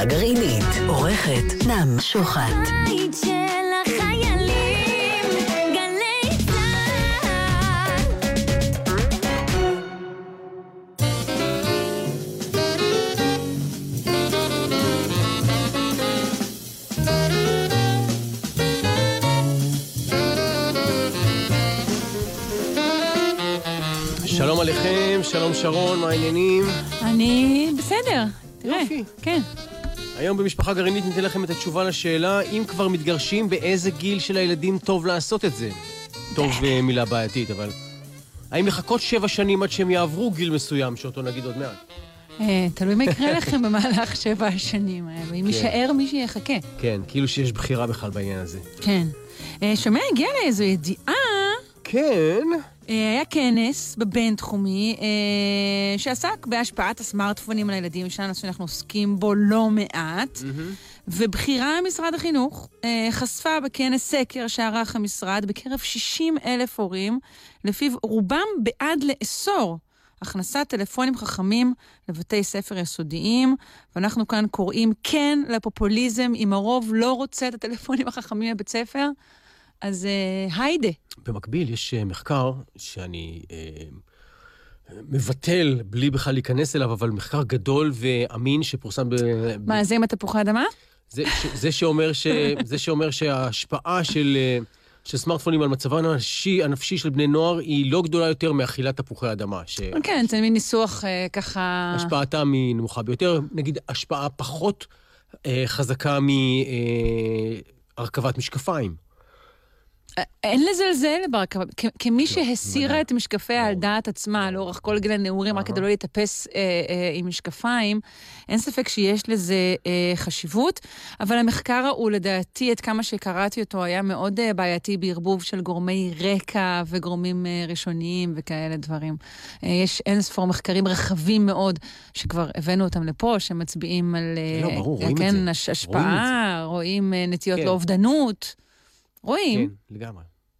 הגרעינית, עורכת נעם שוחט. בית של החיילים, גלי שלום עליכם, שלום שרון, מה העניינים? אני בסדר, תראה, יופי. כן. היום במשפחה גרעינית ניתן לכם את התשובה לשאלה, אם כבר מתגרשים, באיזה גיל של הילדים טוב לעשות את זה? טוב מילה בעייתית, אבל... האם לחכות 7 שנים עד שהם יעברו גיל מסוים, שאותו נגיד עוד מעט? תלוי מה יקרה לכם במהלך 7 השנים האלה, אם יישאר מי שיחכה. כן, כאילו שיש בחירה בכלל בעניין הזה. כן. שומע, הגיע לאיזו ידיעה... כן. היה כנס בבינתחומי שעסק בהשפעת הסמארטפונים על הילדים שלנו, שאנחנו עוסקים בו לא מעט, ובחירה משרד החינוך חשפה בכנס סקר שערך המשרד בקרב 60,000 הורים, לפיו רובם בעד לאסור הכנסת טלפונים חכמים לבתי ספר יסודיים, ואנחנו כאן קוראים כן לפופוליזם, אם הרוב לא רוצה את הטלפונים החכמים לבית ספר, אז היידה. במקביל יש מחקר שאני מבטל בלי בכלל להיכנס אליו, אבל מחקר גדול ואמין שפורסם מה, זה עם התפוחי אדמה? זה שאומר שההשפעה של סמארטפונים על מצבם הנפשי של בני נוער היא לא גדולה יותר מאכילת תפוחי אדמה. כן, זה מין ניסוח ככה... השפעתם היא נמוכה ביותר, נגיד השפעה פחות חזקה מהרכבת משקפיים. אין לזלזל בהרכבה, כמי שהסירה את משקפיה על דעת עצמה, לאורך כל גיל הנעורים, רק כדי לא להתאפס עם משקפיים, אין ספק שיש לזה חשיבות, אבל המחקר הוא לדעתי, עד כמה שקראתי אותו, היה מאוד בעייתי בערבוב של גורמי רקע וגורמים ראשוניים וכאלה דברים. יש אין ספור מחקרים רחבים מאוד, שכבר הבאנו אותם לפה, שמצביעים על השפעה, רואים נטיות לאובדנות, רואים. כן, לגמרי.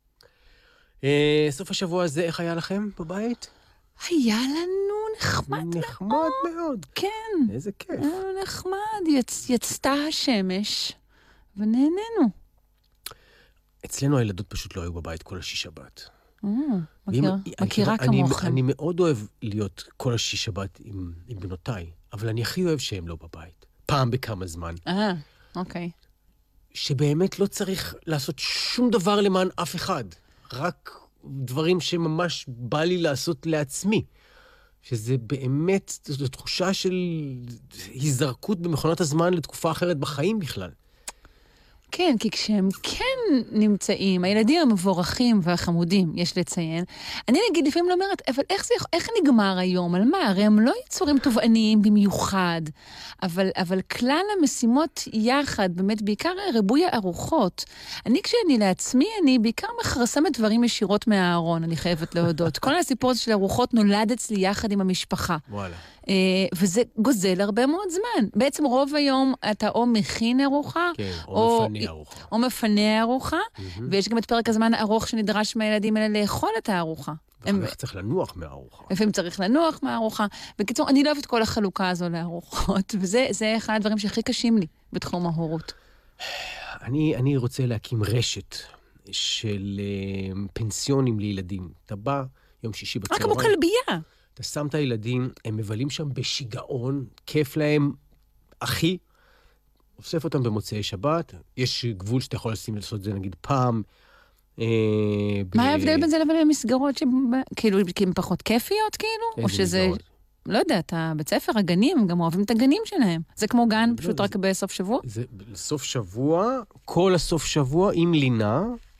סוף השבוע הזה, איך היה לכם בבית? היה לנו נחמד מאוד. כן. איזה כיף. נחמד, יצתה השמש, ונהנינו. אצלנו הילדות פשוט לא היו בבית כל השישבת. מכירה כמוכם. אני מאוד אוהב להיות כל השישבת עם בנותיי, אבל אני הכי אוהב שהם לא בבית. פעם בכמה זמן. אוקיי. שבאמת לא צריך לעשות שום דבר למען אף אחד. רק דברים שממש בא לי לעשות לעצמי. שזה באמת, זו תחושה של הזדרקות במכונת הזמן לתקופה אחרת בחיים בכלל. כן, כי כשהם כן נמצאים, הילדים המבורכים והחמודים, יש לציין, אני נגיד לפעמים לא אומרת, אבל איך נגמר היום? על מה? הרי הם לא יצורים תובעניים במיוחד, אבל כלל המשימות יחד, באמת בעיקר ריבוי הארוחות. כשאני לעצמי, אני בעיקר מחרסמת דברים ישירות מהארון, אני חייבת להודות. כל הסיפור הזה של ארוחות נולד אצלי יחד עם המשפחה. וואלה. וזה גוזל הרבה מאוד זמן. בעצם רוב היום אתה או מכין ארוחה, כן, או מפנה ארוחה. או מפנה ארוחה, ויש גם את פרק הזמן הארוך שנדרש מהילדים האלה לאכול את הארוחה. ואיך צריך לנוח מהארוחה. לפעמים צריך לנוח מהארוחה. בקיצור, אני לא אוהבת כל החלוקה הזו לארוחות, וזה אחד הדברים שהכי קשים לי בתחום ההורות. אני רוצה להקים רשת של פנסיונים לילדים. אתה בא יום שישי בצהריים. כמו כלבייה. אתה שם את הילדים, הם מבלים שם בשיגעון, כיף להם, אחי, אוסף אותם במוצאי שבת, יש גבול שאתה יכול לעשות את זה נגיד פעם. מה ההבדל בין זה לבין המסגרות כאילו, כי הן פחות כיפיות כאילו? או שזה, לא יודע, אתה בית ספר, הגנים, הם גם אוהבים את הגנים שלהם. זה כמו גן, פשוט רק בסוף שבוע? זה סוף שבוע, כל הסוף שבוע עם לינה,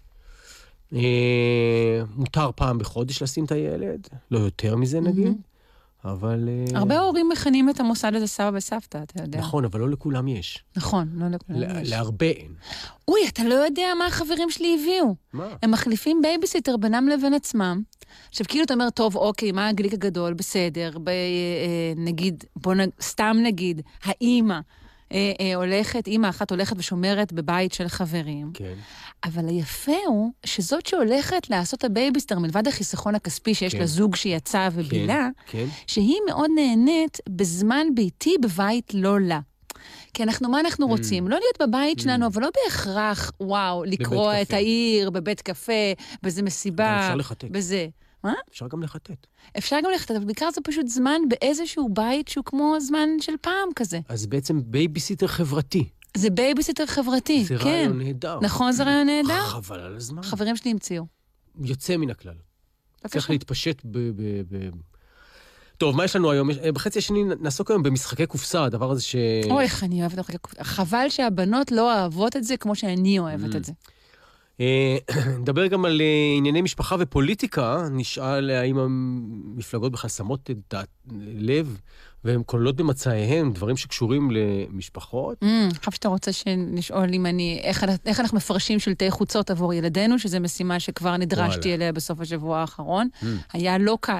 מותר פעם בחודש לשים את הילד, לא יותר מזה נגיד, אבל... הרבה הורים מכנים את המוסד הזה סבא וסבתא, אתה יודע. נכון, אבל לא לכולם יש. נכון, לא לכולם יש. להרבה אין. אוי, אתה לא יודע מה החברים שלי הביאו. מה? הם מחליפים בייביסיטר בינם לבין עצמם. עכשיו, כאילו אתה אומר, טוב, אוקיי, מה הגליק הגדול? בסדר, נגיד, סתם נגיד, האמא הולכת, אמא אחת הולכת ושומרת בבית של חברים. כן. אבל היפה הוא שזאת שהולכת לעשות הבייביסטר, מלבד החיסכון הכספי שיש לה זוג שיצא ובילה, שהיא מאוד נהנית בזמן ביתי בבית לא לה. כי מה אנחנו רוצים? לא להיות בבית שלנו, אבל לא בהכרח, וואו, לקרוא את העיר, בבית קפה, בזה מסיבה, אפשר לחטט. בזה. מה? אפשר גם לחטט. אפשר גם לחטט, אבל בעיקר זה פשוט זמן באיזשהו בית שהוא כמו זמן של פעם כזה. אז בעצם בייביסיטר חברתי. זה בייביסיטר חברתי, זה כן. רעיון נהדר. נכון, זה רעיון נהדר? חבל על הזמן. חברים שלי המציאו. יוצא מן הכלל. צריך להתפשט טוב, מה יש לנו היום? בחצי השני נעסוק היום במשחקי קופסה, הדבר הזה אוי, איך אני אוהבת משחקי קופסה. חבל שהבנות לא אוהבות את זה כמו שאני אוהבת את זה. נדבר גם על ענייני משפחה ופוליטיקה. נשאל האם המפלגות בכלל שמות את הלב, והן כוללות במצאיהם דברים שקשורים למשפחות. חושב שאתה רוצה שנשאול איך אנחנו מפרשים שלטי חוצות עבור ילדינו, שזו משימה שכבר נדרשתי אליה בסוף השבוע האחרון. היה לא קל.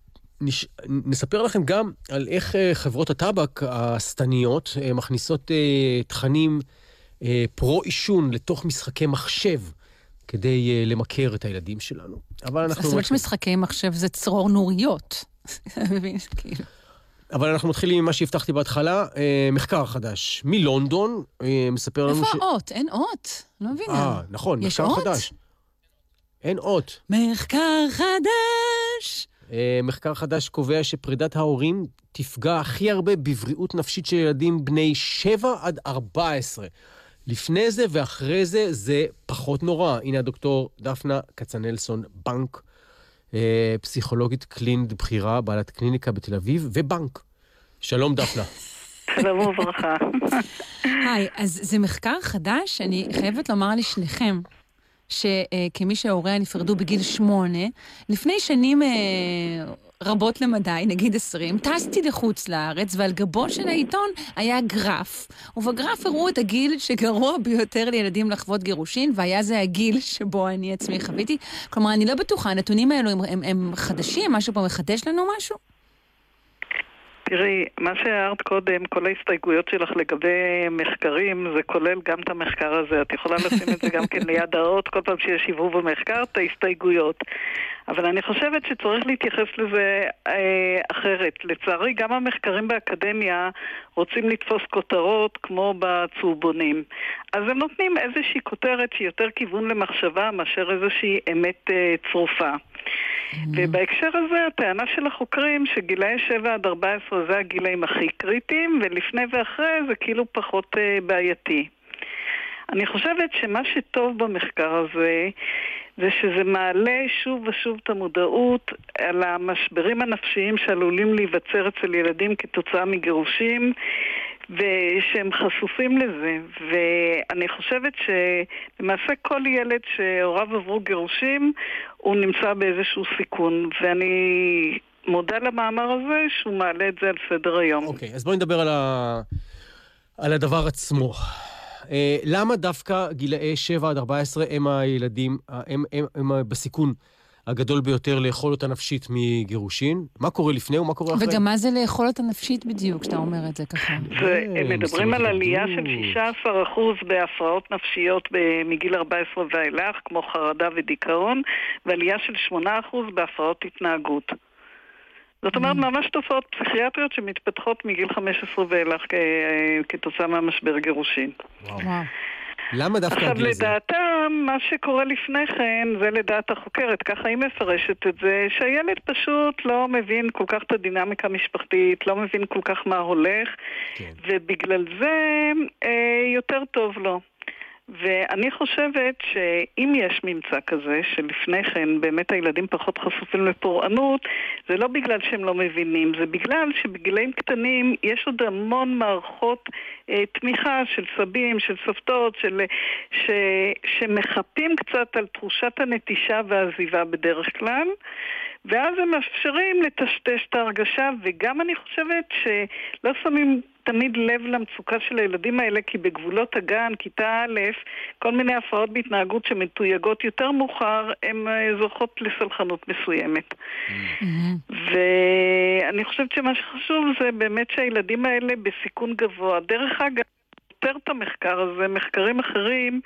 נספר לכם גם על איך חברות הטבק הסתניות מכניסות תכנים פרו-אישון לתוך משחקי מחשב, כדי למכר את הילדים שלנו. אבל אנחנו... זאת אומרת שמשחקי מחשב זה צרור נוריות. מבין? כאילו. אבל אנחנו מתחילים עם מה שהבטחתי בהתחלה, מחקר חדש מלונדון, מספר לנו איפה האות? אין אות. לא מבינה. נכון, יש מחקר אות? חדש. אין אות. מחקר חדש! מחקר חדש קובע שפרידת ההורים תפגע הכי הרבה בבריאות נפשית של ילדים בני 7 עד 14. לפני זה ואחרי זה, זה פחות נורא. הנה הדוקטור דפנה כצנלסון בנק, פסיכולוגית קלינית בחירה, בעלת קליניקה בתל אביב, ובנק. שלום דפנה. שלום וברכה. היי, אז זה מחקר חדש, אני חייבת לומר לשניכם, שכמי שההוריה נפרדו בגיל 8, לפני שנים רבות למדי, נגיד 20, טסתי לחוץ לארץ, ועל גבו של העיתון היה גרף, ובגרף הראו את הגיל שגרוע ביותר לילדים לחוות גירושין, והיה זה הגיל שבו אני עצמי חוויתי. כלומר, אני לא בטוחה, הנתונים האלו הם חדשים, משהו פה מחדש לנו משהו? תראי, מה שהערת קודם, כל ההסתייגויות שלך לגבי מחקרים, זה כולל גם את המחקר הזה. את יכולה לשים את זה גם כן ליד האות, כל פעם שיש שיבוב במחקר, את ההסתייגויות. אבל אני חושבת שצריך להתייחס לזה אחרת. לצערי, גם המחקרים באקדמיה רוצים לתפוס כותרות כמו בצהובונים. אז הם נותנים איזושהי כותרת שהיא יותר כיוון למחשבה מאשר איזושהי אמת צרופה. ובהקשר הזה, הטענה של החוקרים שגילאי 7 עד 14 זה הגילאים הכי קריטיים, ולפני ואחרי זה כאילו פחות בעייתי. אני חושבת שמה שטוב במחקר הזה זה שזה מעלה שוב ושוב את המודעות על המשברים הנפשיים שעלולים להיווצר אצל ילדים כתוצאה מגירושים, ושהם חשופים לזה. ואני חושבת שלמעשה כל ילד שהוריו עברו גירושים הוא נמצא באיזשהו סיכון, ואני מודה למאמר הזה שהוא מעלה את זה על סדר היום. אוקיי, אז בואי נדבר על הדבר עצמו. למה דווקא גילאי 7 עד 14 הם הילדים, הם בסיכון הגדול ביותר לאכול אותה נפשית מגירושין? מה קורה לפני ומה קורה אחרי? וגם מה זה לאכול אותה נפשית בדיוק, שאתה אומר את זה ככה? הם מדברים על עלייה של 16% בהפרעות נפשיות מגיל 14 ואילך, כמו חרדה ודיכאון, ועלייה של 8% בהפרעות התנהגות. זאת אומרת, ממש תופעות פסיכיאטריות שמתפתחות מגיל 15 ואילך כתוצאה מהמשבר גירושין. וואו. למה דווקא עכשיו, הגיל הזה? לדעתם, מה שקורה לפני כן, זה לדעת החוקרת, ככה היא מפרשת את זה, שהילד פשוט לא מבין כל כך את הדינמיקה המשפחתית, לא מבין כל כך מה הולך, כן. ובגלל זה יותר טוב לו. ואני חושבת שאם יש ממצא כזה, שלפני כן באמת הילדים פחות חשופים לפורענות, זה לא בגלל שהם לא מבינים, זה בגלל שבגילאים קטנים יש עוד המון מערכות תמיכה של סבים, של סבתות, שמחפים קצת על תחושת הנטישה והעזיבה בדרך כלל, ואז הם מאפשרים לטשטש את ההרגשה, וגם אני חושבת שלא שמים תמיד לב למצוקה של הילדים האלה, כי בגבולות הגן, כיתה א', כל מיני הפרעות בהתנהגות שמתויגות יותר מאוחר, הן זוכות לסלחנות מסוימת. ואני חושבת שמה שחשוב זה באמת שהילדים האלה בסיכון גבוה. דרך אגב, יותר את המחקר הזה, מחקרים אחרים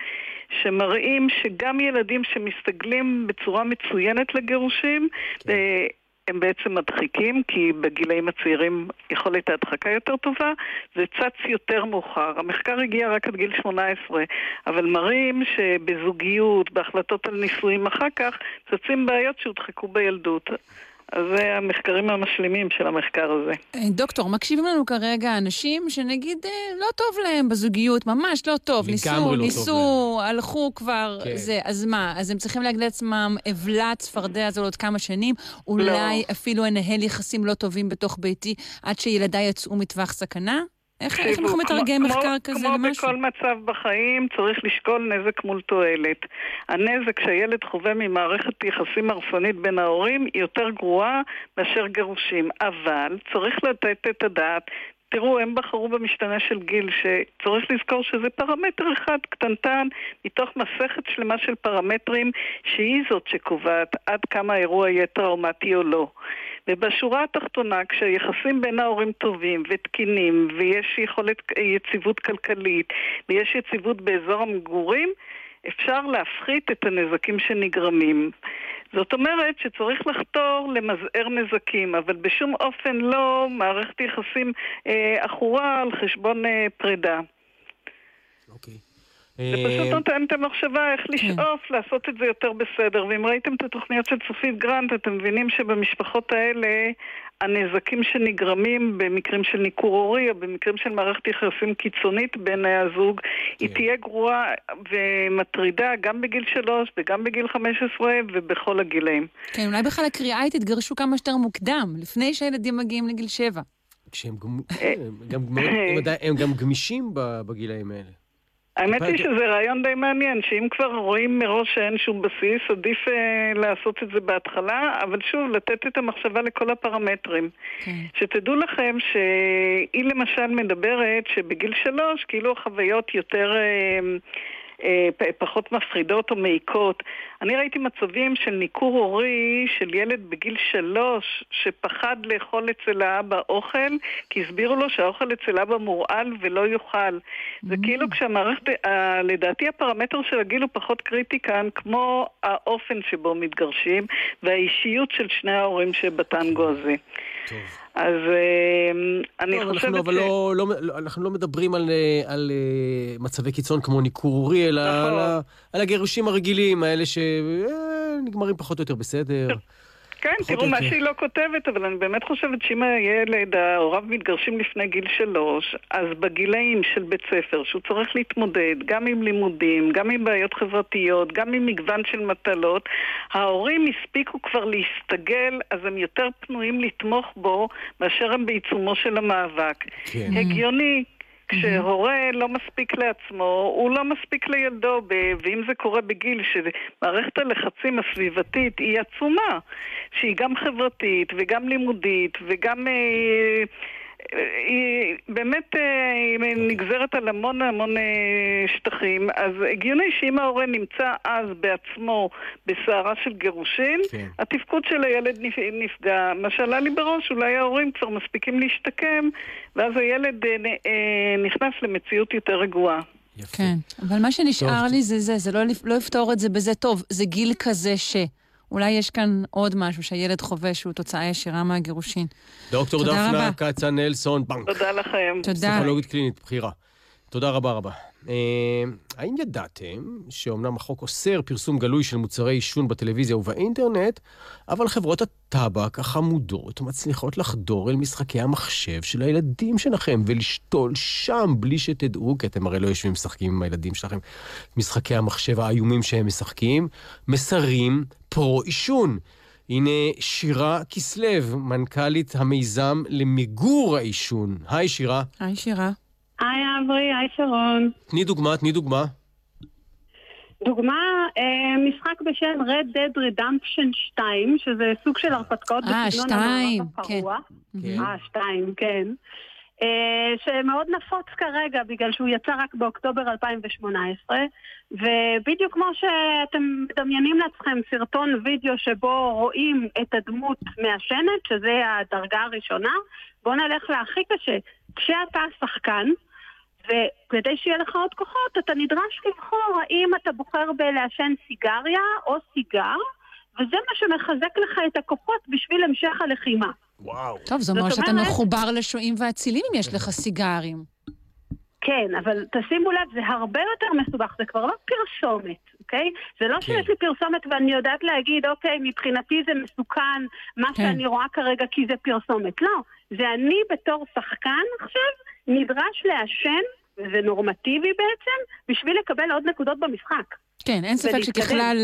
שמראים שגם ילדים שמסתגלים בצורה מצוינת לגירושים, הם בעצם מדחיקים, כי בגילאים הצעירים יכולת ההדחקה יותר טובה, זה צץ יותר מאוחר. המחקר הגיע רק עד גיל 18, אבל מראים שבזוגיות, בהחלטות על נישואים אחר כך, צצים בעיות שהודחקו בילדות. אז זה המחקרים המשלימים של המחקר הזה. דוקטור, מקשיבים לנו כרגע אנשים שנגיד לא טוב להם בזוגיות, ממש לא טוב. ניסו, הלכו כבר, זה, אז מה? אז הם צריכים להגיד לעצמם, אבלת צפרדע הזו עוד כמה שנים, אולי אפילו אנהל יחסים לא טובים בתוך ביתי, עד שילדיי יצאו מטווח סכנה? איך אנחנו מתרגם מחקר כזה למשהו? כמו בכל מצב בחיים צריך לשקול נזק מול תועלת. הנזק שהילד חווה ממערכת יחסים הרסנית בין ההורים היא יותר גרועה מאשר גירושים. אבל צריך לתת את הדעת. תראו, הם בחרו במשתנה של גיל, שצריך לזכור שזה פרמטר אחד קטנטן, מתוך מסכת שלמה של פרמטרים, שהיא זאת שקובעת עד כמה האירוע יהיה טראומטי או לא. ובשורה התחתונה, כשהיחסים בין ההורים טובים ותקינים, ויש יכולת יציבות כלכלית, ויש יציבות באזור המגורים, אפשר להפחית את הנזקים שנגרמים. זאת אומרת שצריך לחתור למזער נזקים, אבל בשום אופן לא מערכת יחסים אחורה על חשבון פרידה. אוקיי. זה פשוט נותן את המחשבה איך לשאוף לעשות את זה יותר בסדר. ואם ראיתם את התוכניות של צופית גרנט, אתם מבינים שבמשפחות האלה הנזקים שנגרמים במקרים של ניכור הורי או במקרים של מערכת יחסים קיצונית בין הזוג, היא תהיה גרועה ומטרידה גם בגיל 3 וגם בגיל 15 ובכל הגילאים. כן, אולי בכלל הקריאה היא תתגרשו כמה שיותר מוקדם, לפני שהילדים מגיעים לגיל 7. כשהם גם גמישים בגילאים האלה. האמת היא שזה רעיון די מעניין, שאם כבר רואים מראש שאין שום בסיס, עדיף לעשות את זה בהתחלה, אבל שוב, לתת את המחשבה לכל הפרמטרים. שתדעו לכם שהיא למשל מדברת שבגיל 3, כאילו החוויות יותר פחות מפחידות או מעיקות. אני ראיתי מצבים של ניכור הורי של ילד בגיל 3 שפחד לאכול אצל האבא אוכל, כי הסבירו לו שהאוכל אצל אבא מורעל ולא יאכל. זה כאילו כשהמערכת, לדעתי הפרמטר של הגיל הוא פחות קריטי כאן, כמו האופן שבו מתגרשים והאישיות של שני ההורים שבטנגו הזה. טוב. אז אני חושבת אבל אנחנו לא מדברים על מצבי קיצון כמו ניכור הורי, אלא על הגירושים הרגילים, האלה שנגמרים פחות או יותר בסדר. כן, תראו מה שהיא לא כותבת, אבל אני באמת חושבת שאם הילד, ההוריו מתגרשים לפני גיל 3, אז בגילאים של בית ספר, שהוא צריך להתמודד גם עם לימודים, גם עם בעיות חברתיות, גם עם מגוון של מטלות, ההורים הספיקו כבר להסתגל, אז הם יותר פנויים לתמוך בו, מאשר הם בעיצומו של המאבק. כן. הגיוני. כשהורה לא מספיק לעצמו, הוא לא מספיק לילדו, ואם זה קורה בגיל שמערכת הלחצים הסביבתית היא עצומה, שהיא גם חברתית וגם לימודית וגם היא באמת נגזרת על המון שטחים, אז הגיוני שאם ההורה נמצא אז בעצמו בסערה של גירושין, התפקוד של הילד נפגע. מה שעלה לי בראש, אולי ההורים כבר מספיקים להשתקם, ואז הילד נכנס למציאות יותר רגועה. כן, אבל מה שנשאר לי זה לא לפתור את זה בזה טוב, זה גיל כזה אולי יש כאן עוד משהו שהילד חווה שהוא תוצאה ישירה מהגירושין. דוקטור דפנה כצנלסון בנק. תודה לכם. תודה. פסיכולוגית קלינית, בחירה. תודה רבה רבה. האם ידעתם שאומנם החוק אוסר פרסום גלוי של מוצרי עישון בטלוויזיה ובאינטרנט, אבל חברות הטבק החמודות מצליחות לחדור אל משחקי המחשב של הילדים שלכם ולשתול שם בלי שתדעו, כי אתם הרי לא יושבים משחקים עם הילדים שלכם, משחקי המחשב האיומים שהם משחקים, מסרים פרו-עישון. הנה שירה כסלב, מנכ"לית המיזם למיגור העישון. היי שירה. היי שירה. היי אברי, היי שרון. תני דוגמה. דוגמה, משחק בשם Red Dead Redemption 2, שזה סוג של הרפתקאות בסגנון המערב הפרוע. 2, כן. שמאוד נפוץ כרגע, בגלל שהוא יצא רק באוקטובר 2018, ובדיוק כמו שאתם מדמיינים לעצמכם סרטון וידאו שבו רואים את הדמות מעשנת, שזה הדרגה הראשונה, בוא נלך להכי קשה. כשאתה שחקן, וכדי שיהיה לך עוד כוחות, אתה נדרש לבחור האם אתה בוחר בלעשן סיגריה או סיגר, וזה מה שמחזק לך את הכוחות בשביל המשך הלחימה. וואו. טוב, זאת אומרת שאתה מחובר לשועים והצילים אם יש לך סיגרים. כן, אבל תשימו לב, זה הרבה יותר מסובך, זה כבר לא פרסומת, אוקיי? זה לא שיש לי פרסומת ואני יודעת להגיד, אוקיי, מבחינתי זה מסוכן, מה שאני רואה כרגע כי זה פרסומת. לא, זה אני בתור שחקן עכשיו נדרש לעשן, וזה נורמטיבי בעצם, בשביל לקבל עוד נקודות במשחק. כן, אין ספק שככלל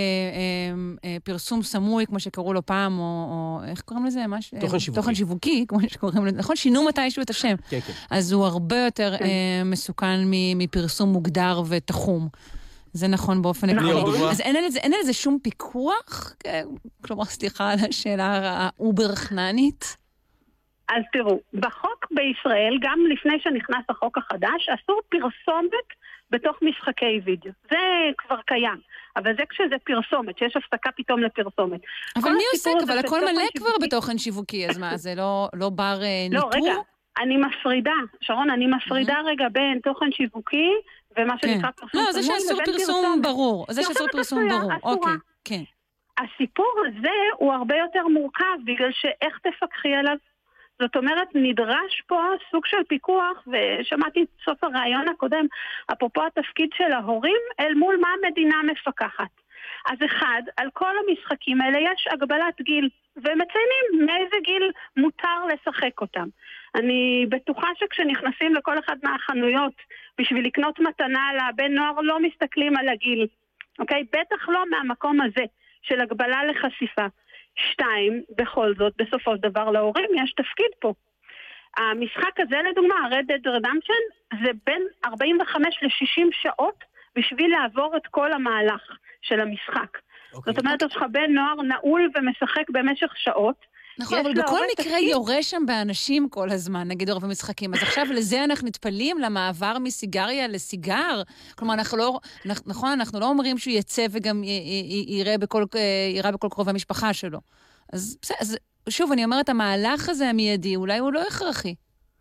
פרסום סמוי, כמו שקראו לו פעם, או איך קוראים לזה? תוכן שיווקי, כמו שקוראים לזה. נכון, שינו מתישהו את השם. כן, כן. אז הוא הרבה יותר מסוכן מפרסום מוגדר ותחום. זה נכון באופן עקרוני. אז אין על זה שום פיקוח? כלומר, סליחה על השאלה האובר-חננית. אז תראו, בחוק בישראל, גם לפני שנכנס החוק החדש, אסור פרסומת בתוך משחקי וידאו. זה כבר קיים. אבל זה כשזה פרסומת, שיש הפסקה פתאום לפרסומת. אבל מי עוסק? אבל הכל מלא כבר בתוכן שיווקי, אז מה, זה לא בר ניטור? לא, רגע, אני מפרידה, שרון, אני מפרידה רגע בין תוכן שיווקי ומה שנקרא פרסום סמוי. לא, זה שאסור פרסום ברור. זה שאסור פרסום ברור, אוקיי, כן. הסיפור הזה הוא הרבה יותר מורכב, בגלל שאיך תפקחי עליו? זאת אומרת, נדרש פה סוג של פיקוח, ושמעתי את סוף הרעיון הקודם, אפרופו התפקיד של ההורים, אל מול מה המדינה מפקחת. אז אחד, על כל המשחקים האלה יש הגבלת גיל, ומציינים מאיזה גיל מותר לשחק אותם. אני בטוחה שכשנכנסים לכל אחד מהחנויות, בשביל לקנות מתנה לבן נוער, לא מסתכלים על הגיל. אוקיי? בטח לא מהמקום הזה, של הגבלה לחשיפה. 2, בכל זאת, בסופו של דבר להורים יש תפקיד פה. המשחק הזה, לדוגמה, Red Dead Redemption, זה בין 45 ל-60 שעות בשביל לעבור את כל המהלך של המשחק. זאת אומרת, יש לך בן נוער נעול ומשחק במשך שעות. נכון, אבל בכל מקרה יורה שם באנשים כל הזמן, נגיד רוב המשחקים. אז עכשיו לזה אנחנו נטפלים, למעבר מסיגריה לסיגר. כלומר, אנחנו לא אומרים שהוא יצא וגם יירה בכל קרובי המשפחה שלו. אז שוב, אני אומרת, המהלך הזה המיידי, אולי הוא לא הכרחי.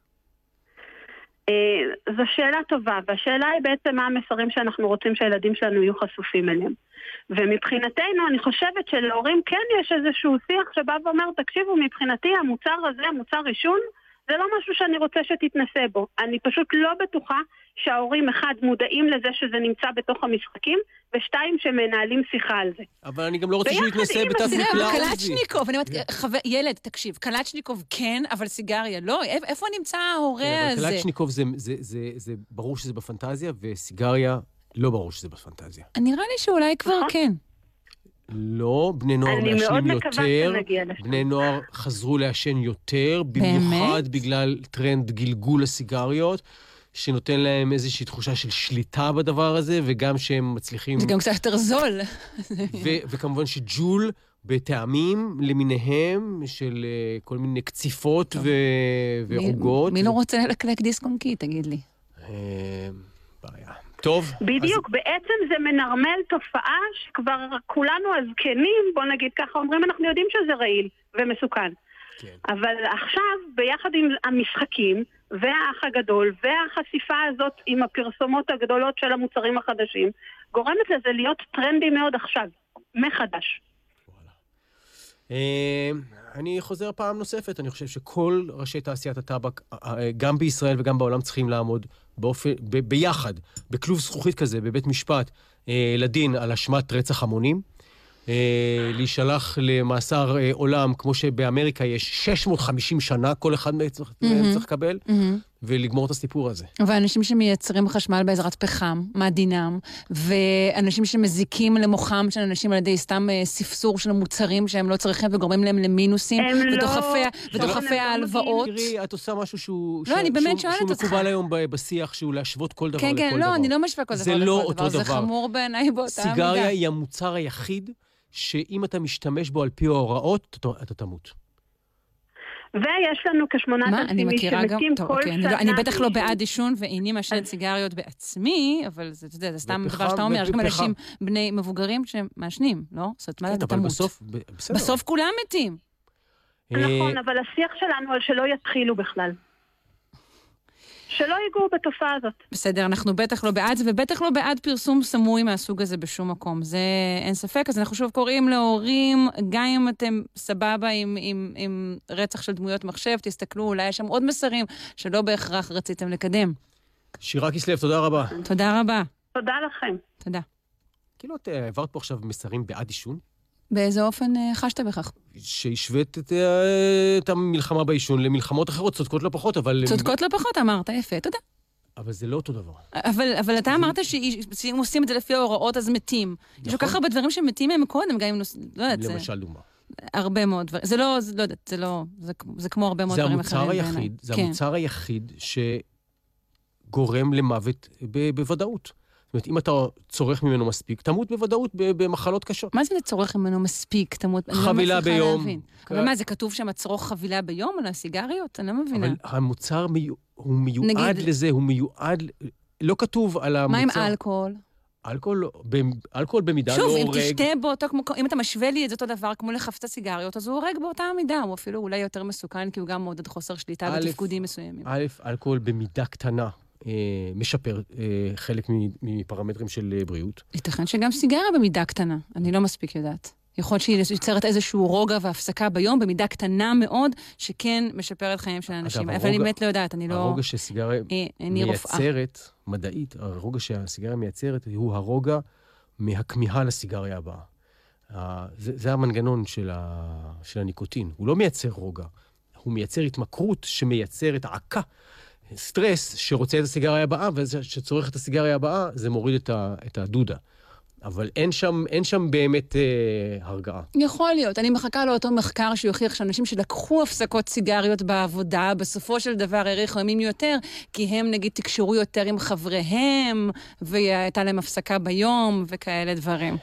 זו שאלה טובה, והשאלה היא בעצם מה המסרים שאנחנו רוצים שהילדים שלנו יהיו חשופים אליהם. ומבחינתנו אני חושבת שלהורים כן יש איזשהו שיח שבא ואומר, תקשיבו, מבחינתי המוצר הזה, המוצר עישון, זה לא משהו שאני רוצה שתתנסה בו. אני פשוט לא בטוחה שההורים אחד מודעים לזה שזה נמצא בתוך המשחקים, ושתיים שמנהלים שיחה על זה. אבל אני גם לא רוצה שהוא יתנסה בתת-מקלע. קלצ'ניקוב, אני אומרת, ילד, תקשיב, קלצ'ניקוב כן, אבל סיגריה לא. איפה נמצא ההורה הזה? קלצ'ניקוב זה ברור שזה בפנטזיה, וסיגריה לא ברור שזה בפנטזיה. נראה לי שאולי כבר כן. לא, בני נוער מעשנים יותר, בני נוער חזרו לעשן יותר, במיוחד בגלל טרנד גלגול הסיגריות, שנותן להם איזושהי תחושה של שליטה בדבר הזה, וגם שהם מצליחים... זה גם קצת יותר זול. וכמובן שג'ול בטעמים למיניהם, של כל מיני קציפות ועוגות. מי לא רוצה לקלק דיסק און קי, תגיד לי? בעיה. טוב. בדיוק, בעצם זה מנרמל תופעה שכבר כולנו הזקנים, בוא נגיד ככה, אומרים אנחנו יודעים שזה רעיל ומסוכן. כן. אבל עכשיו, ביחד עם המשחקים והאח הגדול והחשיפה הזאת עם הפרסומות הגדולות של המוצרים החדשים, גורמת לזה להיות טרנדי מאוד עכשיו, מחדש. אני חוזר פעם נוספת, אני חושב שכל ראשי תעשיית הטבק, גם בישראל וגם בעולם צריכים לעמוד ביחד, בכלוב זכוכית כזה, בבית משפט, לדין על אשמת רצח המונים, להישלח למאסר עולם, כמו שבאמריקה יש 650 שנה, כל אחד מהם צריך לקבל, ולגמור את הסיפור הזה. ואנשים שמייצרים חשמל בעזרת פחם, מה דינם, ואנשים שמזיקים למוחם של אנשים על ידי סתם ספסור של מוצרים שהם לא צריכים וגורמים להם למינוסים, ודוחפי ההלוואות. תראי, את עושה משהו שהוא מקובל היום בשיח, שהוא להשוות כל דבר לכל דבר. כן, לא, אני לא משווה כל דבר לכל דבר. זה לא אותו דבר. זה חמור בעיניי באותה מידה. סיגריה היא המוצר היחיד שאם אתה משתמש בו על פי ההוראות, אתה תמות. ויש לנו כ8,000 איש שמתים כל שנה. אני בטח לא בעד עישון, ואיני מעשנת סיגריות בעצמי, אבל זה סתם דבר שאתה אומר, יש גם אנשים בני מבוגרים שמעשנים, לא? זאת אומרת, אתה תמות. בסוף כולם מתים. נכון, אבל השיח שלנו על שלא יתחילו בכלל. שלא ייגעו בתופעה הזאת. בסדר, אנחנו בטח לא בעד, ובטח לא בעד פרסום סמוי מהסוג הזה בשום מקום. זה אין ספק, אז אנחנו שוב קוראים להורים, גם אם אתם סבבה עם רצח של דמויות מחשב, תסתכלו, אולי יש שם עוד מסרים שלא בהכרח רציתם לקדם. שירה כסלו, תודה רבה. תודה רבה. תודה לכם. תודה. כאילו את העברת פה עכשיו מסרים בעד עישון? באיזה אופן חשת בכך? שהשווית את המלחמה בעישון למלחמות אחרות, צודקות לא פחות, אבל... צודקות לא פחות, אמרת, יפה, תודה. אבל זה לא אותו דבר. אבל אתה אמרת שאם עושים את זה לפי ההוראות, אז מתים. יש כל כך הרבה דברים שמתים מהם קודם, גם אם לא יודעת, זה... למשל דוגמה. הרבה מאוד דברים. זה לא יודעת, זה כמו הרבה מאוד דברים אחרים. זה המוצר היחיד שגורם למוות בוודאות. זאת אומרת, אם אתה צורך ממנו מספיק, תמות בוודאות במחלות קשות. מה זה צורך ממנו מספיק? תמות... חבילה ביום. אבל מה, זה כתוב שם צורך חבילה ביום על הסיגריות? אני לא מבינה. אבל המוצר הוא מיועד לזה, הוא מיועד... לא כתוב על המוצר... מה עם אלכוהול? אלכוהול במידה לא הורג. שוב, אם תשתה באותו... אם אתה משווה לי את אותו דבר כמו לחפת הסיגריות, אז הוא הורג באותה מידה. הוא אפילו אולי יותר מסוכן, כי הוא גם מעודד חוסר שליטה בתפקודים מסוימים. אלכוהול במידה קטנה. משפר חלק מפרמטרים של בריאות. ייתכן שגם סיגריה במידה קטנה, אני לא מספיק יודעת. יכול להיות שהיא יוצרת איזשהו רוגע והפסקה ביום, במידה קטנה מאוד, שכן משפרת חיים של אנשים. אבל אני באמת לא יודעת, אני לא... הרוגע שסיגריה מייצרת, מדעית, הרוגע שהסיגריה מייצרת, הוא הרוגע מהכמיהה לסיגריה הבאה. זה המנגנון של הניקוטין. הוא לא מייצר רוגע, הוא מייצר התמכרות שמייצרת עקה. סטרס שרוצה את הסיגריה הבאה, ושצורך את הסיגריה הבאה, זה מוריד את הדודה. אבל אין שם באמת הרגעה. יכול להיות. אני מחכה לאותו מחקר שיוכיח שאנשים שלקחו הפסקות סיגריות בעבודה, בסופו של דבר העריכו ימים יותר, כי הם נגיד תקשרו יותר עם חבריהם, והייתה להם הפסקה ביום, וכאלה דברים.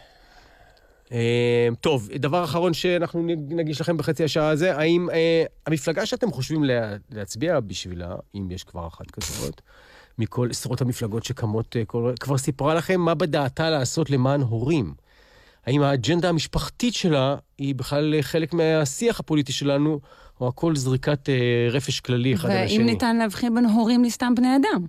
טוב, דבר אחרון שאנחנו נגיש לכם בחצי השעה הזה, האם המפלגה שאתם חושבים להצביע בשבילה, אם יש כבר אחת כזאת, מכל עשרות המפלגות שקמות, כבר סיפרה לכם מה בדעתה לעשות למען הורים? האם האג'נדה המשפחתית שלה היא בכלל חלק מהשיח הפוליטי שלנו, או הכל זריקת רפש כללי אחד על השני? והאם ניתן להבחין בין הורים לסתם בני אדם?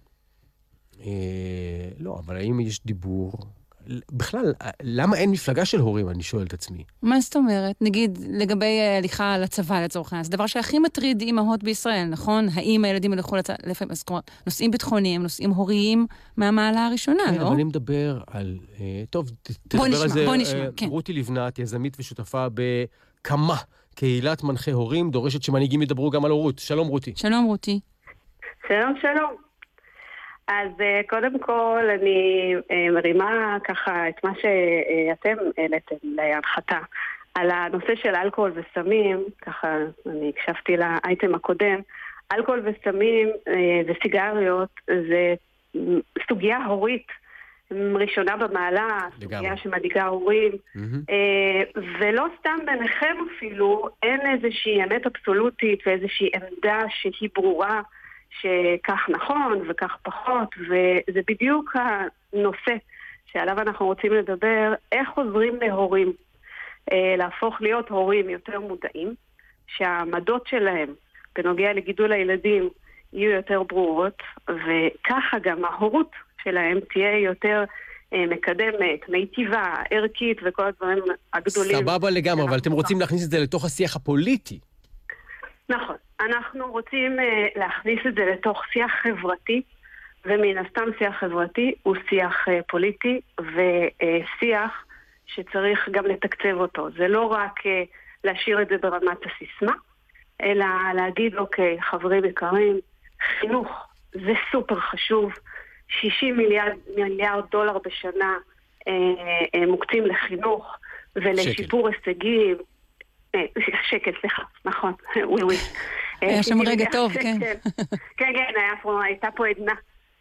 לא, אבל האם יש דיבור... בכלל, למה אין מפלגה של הורים, אני שואל את עצמי. מה זאת אומרת? נגיד, לגבי הליכה לצבא לצורך העניין, זה דבר שהכי מטריד אימהות בישראל, נכון? האם הילדים ילכו לצבא, נושאים ביטחוניים, נושאים הוריים מהמעלה הראשונה, לא? אבל אני מדבר על... טוב, תדבר על זה. בוא נשמע, כן. רותי לבנת, יזמית ושותפה בקמה, קהילת מנחי הורים, דורשת שמנהיגים ידברו גם על הורות. שלום רותי. שלום רותי. שלום. אז קודם כל אני מרימה ככה את מה שאתם העליתם להנחתה על הנושא של אלכוהול וסמים, ככה אני הקשבתי לאייטם הקודם. אלכוהול וסמים וסיגריות זה סוגיה הורית ראשונה במעלה, סוגיה שמדאיגה הורים, ולא סתם ביניכם אפילו אין איזושהי אמת אבסולוטית ואיזושהי עמדה שהיא ברורה שכך נכון וכך פחות, וזה בדיוק הנושא שעליו אנחנו רוצים לדבר, איך עוזרים להורים להפוך להיות הורים יותר מודעים, שהעמדות שלהם בנוגע לגידול הילדים יהיו יותר ברורות, וככה גם ההורות שלהם תהיה יותר מקדמת, מיטיבה, ערכית וכל הדברים הגדולים. סבבה לגמרי, אבל אתם רוצים להכניס את זה לתוך השיח הפוליטי. נכון. אנחנו רוצים להכניס את זה לתוך שיח חברתי, ומן הסתם שיח חברתי הוא שיח פוליטי, ושיח שצריך גם לתקצב אותו. זה לא רק להשאיר את זה ברמת הסיסמה, אלא להגיד, אוקיי, חברים יקרים, חינוך זה סופר חשוב, 60 מיליארד דולר בשנה מוקצים לחינוך ולשיפור הישגים, שקל, סליחה, נכון, ווי. היה שם רגע טוב, כן. כן, הייתה פה עדנה.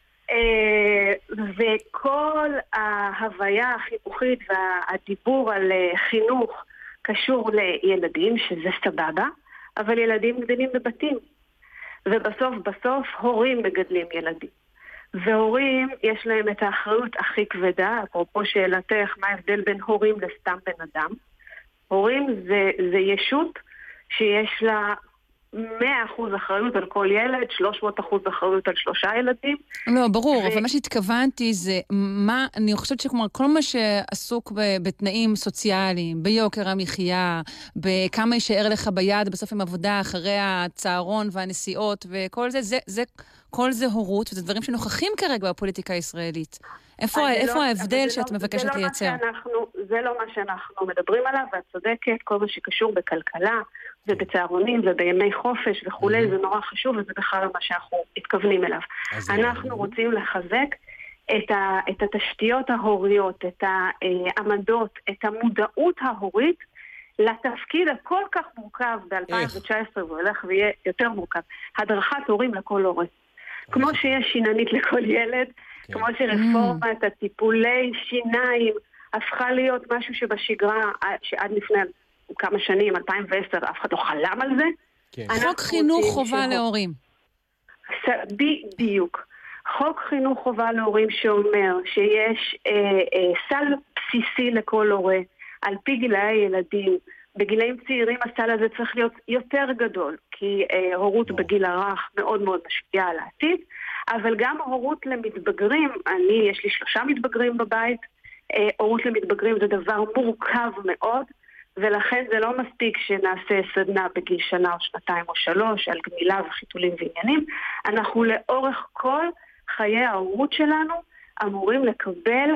וכל ההוויה החינוכית והדיבור על חינוך קשור לילדים, שזה סבבה, אבל ילדים גדלים בבתים. ובסוף הורים מגדלים ילדים. והורים יש להם את האחריות הכי כבדה, אפרופו שאלתך, מה ההבדל בין הורים לסתם בן אדם. הורים זה ישות שיש לה 100% אחריות על כל ילד, 300% אחריות על 3 ילדים. לא, ברור, אבל מה שהתכוונתי זה, אני חושבת שכל מה שעסוק בתנאים סוציאליים, ביוקר המחיה, בכמה יישאר לך ביד בסוף עם עבודה אחרי הצהרון והנסיעות וכל זה, כל זה הורות, וזה דברים שנוכחים כרגע בפוליטיקה הישראלית. איפה ההבדל שאת מבקשת לייצר? זה לא מה שאנחנו מדברים עליו, ואת צודקת, כל מה שקשור בכלכלה, ובצהרונים, ובימי חופש וכולי, זה נורא חשוב, וזה בכלל מה שאנחנו מתכוונים אליו. אנחנו רוצים לחזק את התשתיות ההוריות, את העמדות, את המודעות ההורית, לתפקיד הכל כך מורכב ב-2019, והולך ויהיה יותר מורכב, הדרכת הורים לכל הורה. כמו שיש שיננית לכל ילד, כמו שרפורמת הטיפולי שיניים הפכה להיות משהו שבשגרה, שעד לפני כמה שנים, 2010, אף אחד לא חלם על זה. חוק חינוך חובה להורים. בדיוק. חוק חינוך חובה להורים שאומר שיש סל בסיסי לכל הורה, על פי גילאי ילדים. בגילאים צעירים הסל הזה צריך להיות יותר גדול, כי הורות בגיל הרך מאוד מאוד משפיעה על העתיד, אבל גם הורות למתבגרים, יש לי 3 מתבגרים בבית, הורות למתבגרים זה דבר מורכב מאוד, ולכן זה לא מספיק שנעשה סדנה בגיל 1 או 2 או 3 על גמילה וחיתולים ועניינים, אנחנו לאורך כל חיי ההורות שלנו אמורים לקבל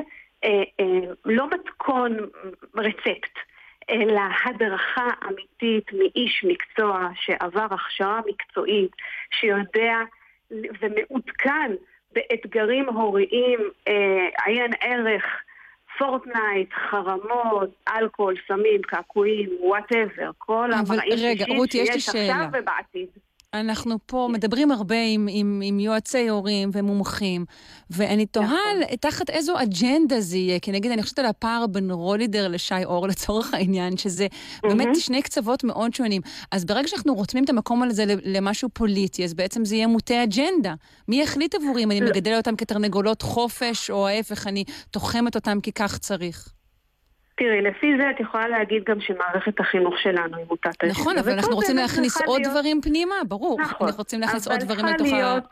לא מתכון רצפט, אלא הדרכה אמיתית מאיש מקצוע שעבר הכשרה מקצועית, שיודע ומעודכן באתגרים הוריים, עיין ערך, פורטנייט, חרמות, אלכוהול, סמים, קעקועים, whatever, כל המראים שיש עכשיו ובעתיד. אנחנו פה מדברים הרבה עם יועצי הורים ומומחים, ואני תוהה תחת איזו אג'נדה זה יהיה, כי נגיד אני חושבת על הפער בין רולידר לשי אור לצורך העניין, שזה באמת 2 קצוות מאוד שונים. אז ברגע שאנחנו רותמים את המקום הזה למשהו פוליטי, אז בעצם זה יהיה מוטה אג'נדה. מי יחליט עבורי אם אני מגדל אותם כתרנגולות חופש, או ההפך, אני תוחמת אותם כי כך צריך? תראי, לפי זה את יכולה להגיד גם שמערכת החינוך שלנו היא מוטת אג'נדה. נכון, אבל אנחנו רוצים להכניס עוד דברים פנימה, ברור. אנחנו רוצים להכניס עוד דברים לתוך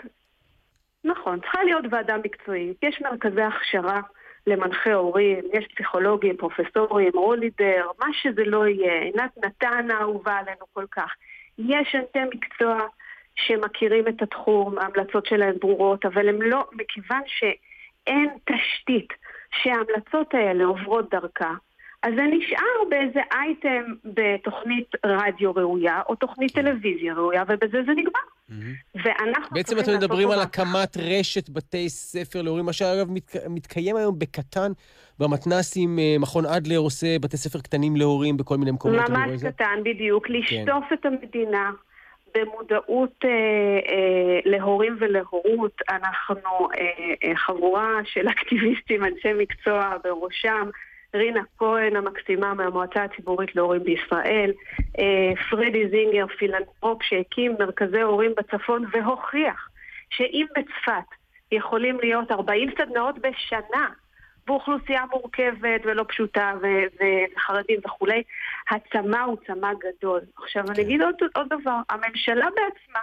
נכון, צריכה להיות ועדה מקצועית. יש מרכזי הכשרה למנחי הורים, יש פסיכולוגים, פרופסורים, רולידר, מה שזה לא יהיה. עינת נתן האהובה עלינו כל כך. יש אנשי מקצוע שמכירים את התחום, ההמלצות שלהם ברורות, אבל הם לא, מכיוון שאין תשתית שההמלצות האלה עוברות דרכה, אז זה נשאר באיזה אייטם בתוכנית רדיו ראויה, או תוכנית טלוויזיה ראויה, ובזה זה נגמר. בעצם אתם מדברים על הקמת רשת בתי ספר להורים, מה שאגב מתקיים היום בקטן, במתנ"סים, מכון אדלר עושה בתי ספר קטנים להורים בכל מיני מקומות. ממש קטן, בדיוק. לשטוף את המדינה במודעות להורים ולהורות. אנחנו חבורה של אקטיביסטים, אנשי מקצוע בראשם, רינה כהן המקסימה מהמועצה הציבורית להורים בישראל, פרדי זינגר פילנטרופ שהקים מרכזי הורים בצפון והוכיח שאם בצפת יכולים להיות 40 סדנאות בשנה באוכלוסייה מורכבת ולא פשוטה וחרדים וכולי, הצמה הוא צמה גדול. עכשיו אני אגיד עוד דבר, הממשלה בעצמה,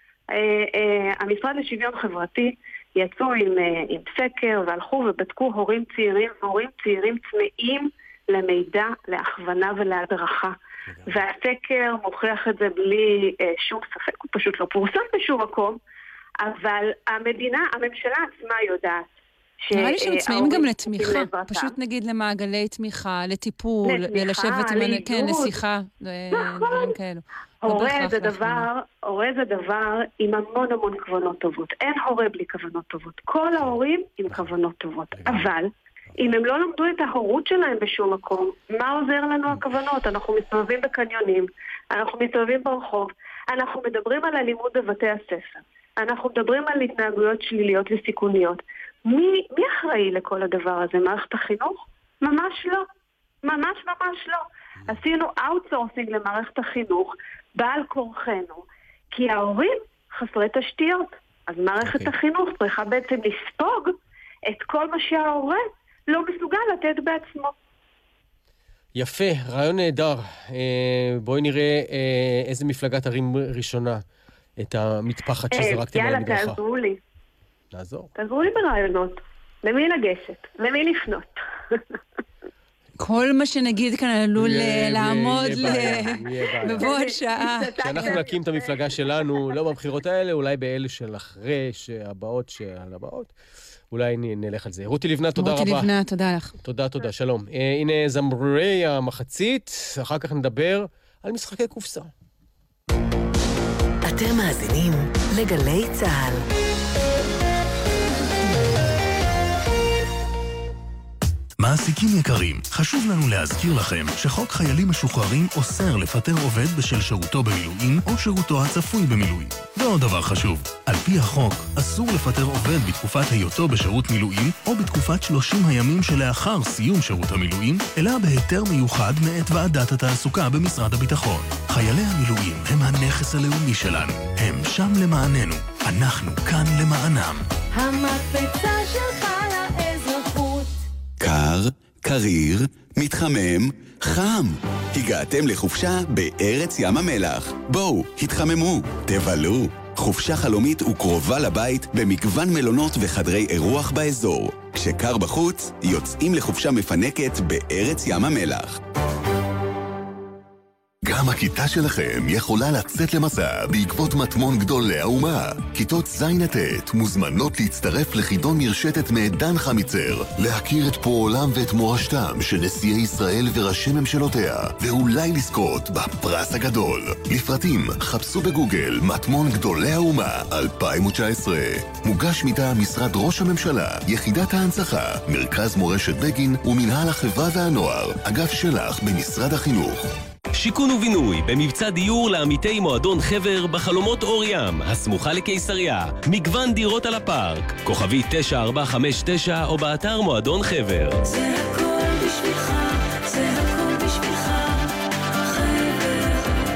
המשרד לשוויון חברתי יצאו עם סקר והלכו ובדקו הורים צעירים, והורים צעירים צמאים למידע, להכוונה ולהדרכה. והסקר מוכיח את זה בלי שום ספק, הוא פשוט לא פורסם בשום מקום, אבל הממשלה עצמה יודעת נראה לי שהם צמאים גם לתמיכה, פשוט נגיד למעגלי תמיכה, לטיפול, לשבת עם כן, לשיחה, דברים כאלו. הורה זה דבר עם המון המון כוונות טובות. אין הורה בלי כוונות טובות. כל ההורים עם כוונות טובות. אבל אם הם לא למדו את ההורות שלהם בשום מקום, מה עוזר לנו הכוונות? אנחנו מסתובבים בקניונים, אנחנו מסתובבים ברחוב, אנחנו מדברים על אלימות בבתי הספר, אנחנו מדברים על התנהגויות שליליות וסיכוניות. מי אחראי לכל הדבר הזה? מערכת החינוך? ממש לא. ממש לא. עשינו אאוטסורסינג למערכת החינוך בעל כורחנו, כי ההורים חסרי תשתיות. אז מערכת החינוך צריכה בעצם לספוג את כל מה שההורה לא מסוגל לתת בעצמו. יפה, רעיון נהדר. בואי נראה איזה מפלגה תרים ראשונה את המטפחת שזרקתם על המדרכה. יאללה, תעזרו לי. נעזור. תעזרו לי ברעיונות. למי לגשת? למי לפנות? כל מה שנגיד כאן עלול לעמוד בבוא השעה. כשאנחנו נקים את המפלגה שלנו, לא בבחירות האלה, אולי באלה של אחרי הבאות, אולי נלך על זה. רותי לבנת, תודה רבה. רותי לבנת, תודה לך. תודה, שלום. הנה זמרי המחצית, אחר כך נדבר על משחקי קופסה. אתם מאזינים לגלי צהל. מעסיקים יקרים, חשוב לנו להזכיר לכם שחוק חיילים משוחררים אוסר לפטר עובד בשל שירותו במילואים או שירותו הצפוי במילואים. ועוד דבר חשוב, על פי החוק אסור לפטר עובד בתקופת היותו בשירות מילואים או בתקופת 30 הימים שלאחר סיום שירות המילואים, אלא בהיתר מיוחד מאת ועדת התעסוקה במשרד הביטחון. חיילי המילואים הם הנכס הלאומי שלנו, הם שם למעננו, אנחנו כאן למענם. המקפצה שלך לאזרחות. קר, קריר, מתחמם, חם. הגעתם לחופשה בארץ ים המלח. בואו, התחממו, תבלו. חופשה חלומית וקרובה לבית במגוון מלונות וחדרי אירוח באזור. כשקר בחוץ, יוצאים לחופשה מפנקת בארץ ים המלח. גם הכיתה שלכם יכולה לצאת למסע בעקבות מטמון גדולי האומה. כיתות ז'-ט' מוזמנות להצטרף לחידון מרשתת מעדן חמיצר, להכיר את פועלם ואת מורשתם של נשיאי ישראל וראשי ממשלותיה, ואולי לזכות בפרס הגדול. לפרטים חפשו בגוגל מטמון גדולי האומה 2019. מוגש מטעם משרד ראש הממשלה, יחידת ההנצחה, מרכז מורשת בגין ומנהל החברה והנוער, אגף שלח במשרד החינוך. שיכון ובינוי במבצע דיור לעמיתי מועדון חבר בחלומות אור ים, הסמוכה לקיסריה. מגוון דירות על הפארק, כוכבי 9459 או באתר מועדון חבר. זה הכל בשבילך, זה הכל בשבילך, חבר.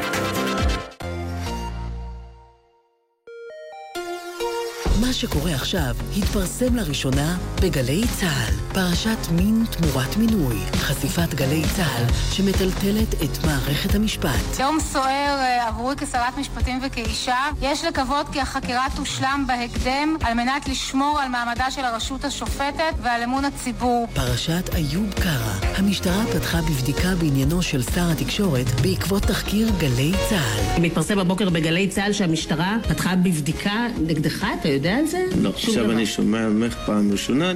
מה שקורה עכשיו התפרסם לראשונה בגלי צהל. פרשת מין תמורת מינוי. חשיפת גלי צהל שמטלטלת את מערכת המשפט. יום סוער עבורי כשרת משפטים וכאישה. יש לקוות כי החקירה תושלם בהקדם על מנת לשמור על מעמדה של הרשות השופטת ועל אמון הציבור. פרשת איוב קרא. המשטרה פתחה בבדיקה בעניינו של שר התקשורת בעקבות תחקיר גלי צהל. מתפרסם בבוקר בגלי צהל שהמשטרה פתחה בבדיקה נגדך, אתה יודע על זה? לא, עכשיו אני שומע ממך פעם ראשונה.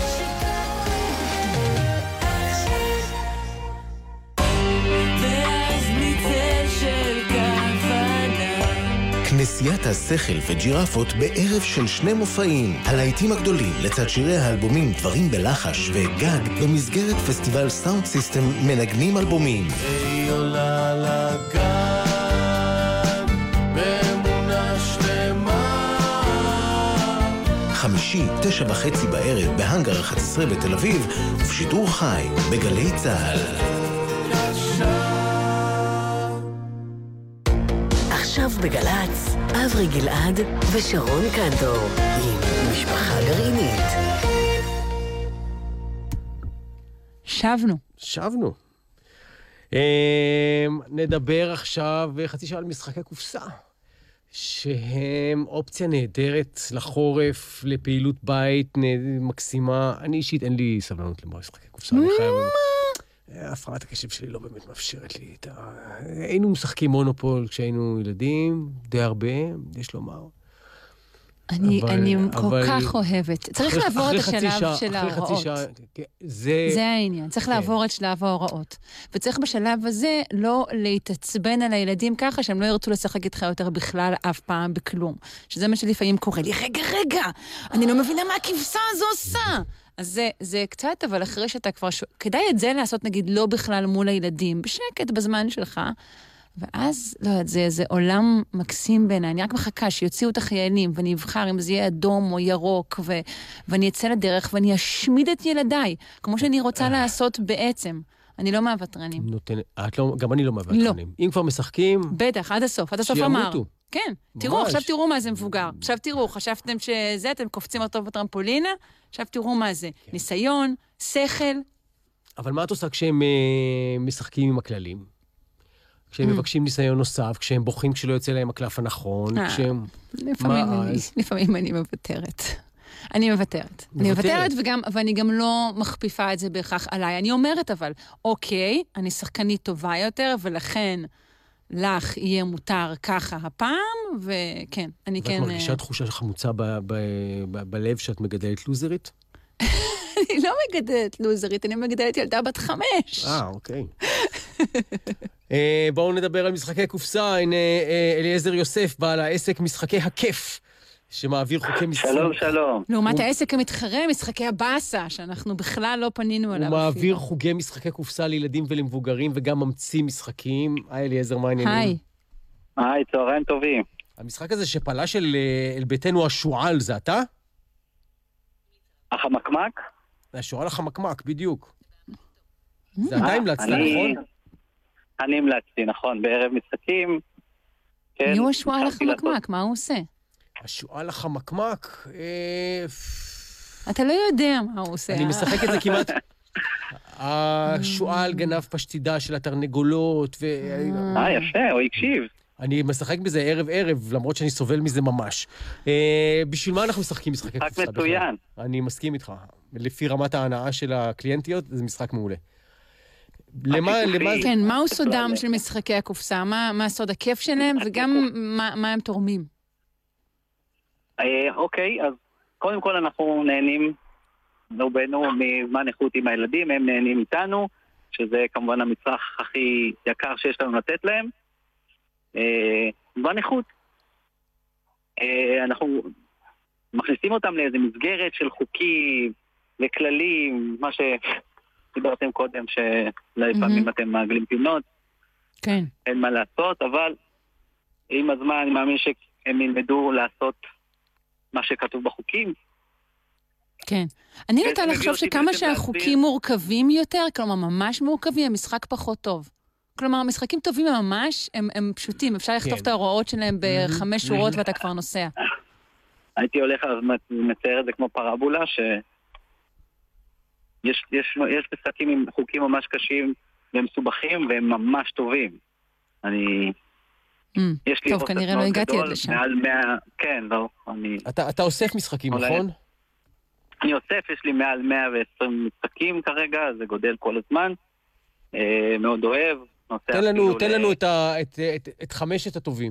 כנסיית השכל וג'ירפות בערב של 2 מופעים. הלהיטים הגדולים לצד שירי האלבומים דברים בלחש וגג במסגרת פסטיבל סאונד סיסטם מנגנים אלבומים. היא עולה לגן באמונה שלמה. חמישי, 9:30 בערב בהנגר 11 בתל אביב ובשידור חי בגלי צהל. עכשיו בגלץ, אברי גלעד ושרון קנטור עם משפחה גרעינית. שבנו. נדבר עכשיו חצי שעה על משחקי קופסה, שהם אופציה נהדרת לחורף, לפעילות בית מקסימה. אני אישית אין לי סבלנות למשחקי קופסה, אני חייב... הפרעת הקשב שלי לא באמת מאפשרת לי את היינו משחקים מונופול כשהיינו ילדים, די הרבה, יש לומר. אני כל כך אוהבת. צריך לעבור את השלב של ההוראות. זה העניין. צריך לעבור את שלב ההוראות. וצריך בשלב הזה לא להתעצבן על הילדים ככה שהם לא ירצו לשחק איתך יותר בכלל אף פעם בכלום. שזה מה שלפעמים קורה לי. רגע, אני לא מבינה מה הכבשה הזו עושה. אז זה קצת, אבל אחרי שאתה כבר... כדאי את זה לעשות, נגיד, לא בכלל מול הילדים, בשקט בזמן שלך, ואז, לא יודעת, זה עולם מקסים בעיניי. אני רק מחכה שיוציאו את החיילים, ואני אבחר אם זה יהיה אדום או ירוק, ואני אצא לדרך, ואני אשמיד את ילדיי, כמו שאני רוצה לעשות בעצם. אני לא מהוותרנים. גם אני לא מהוותרנים. אם כבר משחקים... בטח, עד הסוף אמר. שימותו. כן, תראו, עכשיו תראו מה זה מבוגר. עכשיו תראו, חשבתם שזה, אתם קופצים אותו בטרמפולינה, עכשיו תראו מה זה. ניסיון, שכל. אבל מה את עושה כשהם משחקים עם הכללים? כשהם מבקשים ניסיון נוסף, כשהם בוכים כשלא יוצא להם הקלף הנכון, כשהם... לפעמים אני מוותרת. אני מוותרת ואני גם לא מכפיפה את זה בהכרח עליי. אני אומרת אבל, אוקיי, אני שחקנית טובה יותר, ולכן לך יהיה מותר ככה הפעם, וכן, אני כן... ואת מרגישה תחושה חמוצה בלב שאת מגדלת לוזרית? אני לא מגדלת לוזרית, אני מגדלת ילדה בת 5. אוקיי. בואו נדבר על משחקי קופסה. הנה אליעזר יוסף, בעל העסק משחקי הכיף, שמעביר חוקי משחק. שלום. לעומת העסק המתחרה, משחקי הבאסה, שאנחנו בכלל לא פנינו עליו. הוא מעביר חוגי משחקי קופסה לילדים ולמבוגרים, וגם ממציא משחקים. היי אליעזר, מה העניינים? היי, צהריים טובים. המשחק הזה שפלש אל ביתנו השועל, זה אתה? החמקמק? השועל החמקמק, בדיוק. זה אתה המלצת, נכון? אני המלצתי, נכון, בערב משחקים. מי הוא השועל החמקמק? מה הוא עושה? השועל החמקמק? אתה לא יודע מה הוא עושה. אני משחק את זה כמעט... השועל גנב פשטידה של התרנגולות, יפה, הוא הקשיב. אני משחק בזה ערב, למרות שאני סובל מזה ממש. בשביל מה אנחנו משחקים משחקי קופסה? משחק מצוין. אני מסכים איתך. לפי רמת ההנאה של הקליינטיות, זה משחק מעולה. כן, מהו סודם של משחקי הקופסה? מה סוד הכיף שלהם, וגם מה הם תורמים? אוקיי, אז קודם כל אנחנו נהנים, רובנו, מזמן איכות עם הילדים, הם נהנים איתנו, שזה כמובן המצרך הכי יקר שיש לנו לתת להם. זמן איכות. אנחנו מכניסים אותם לאיזו מסגרת של חוקים וכללים, מה שדיברתם קודם, שלפעמים אתם מעגלים פינות. כן. אין מה לעשות, אבל עם הזמן אני מאמין שהם ילמדו לעשות מה שכתוב בחוקים. כן. אני נוטה לחשוב שכמה שהחוקים מורכבים יותר, כלומר ממש מורכבים, המשחק פחות טוב. כלומר, משחקים טובים ממש, הם פשוטים. אפשר לכתוב את ההוראות שלהם ב5 שורות ואתה כבר נוסע. הייתי הולך ומצייר את זה כמו פרבולה, יש משחקים עם חוקים ממש קשים ומסובכים והם ממש טובים. טוב, כנראה לא הגעתי עד לשם. מעל 100, כן, לא. אתה אוסף משחקים, נכון? אני אוסף, יש לי מעל 120 משחקים כרגע, זה גודל כל הזמן. מאוד אוהב. תן לנו את 5 הטובים.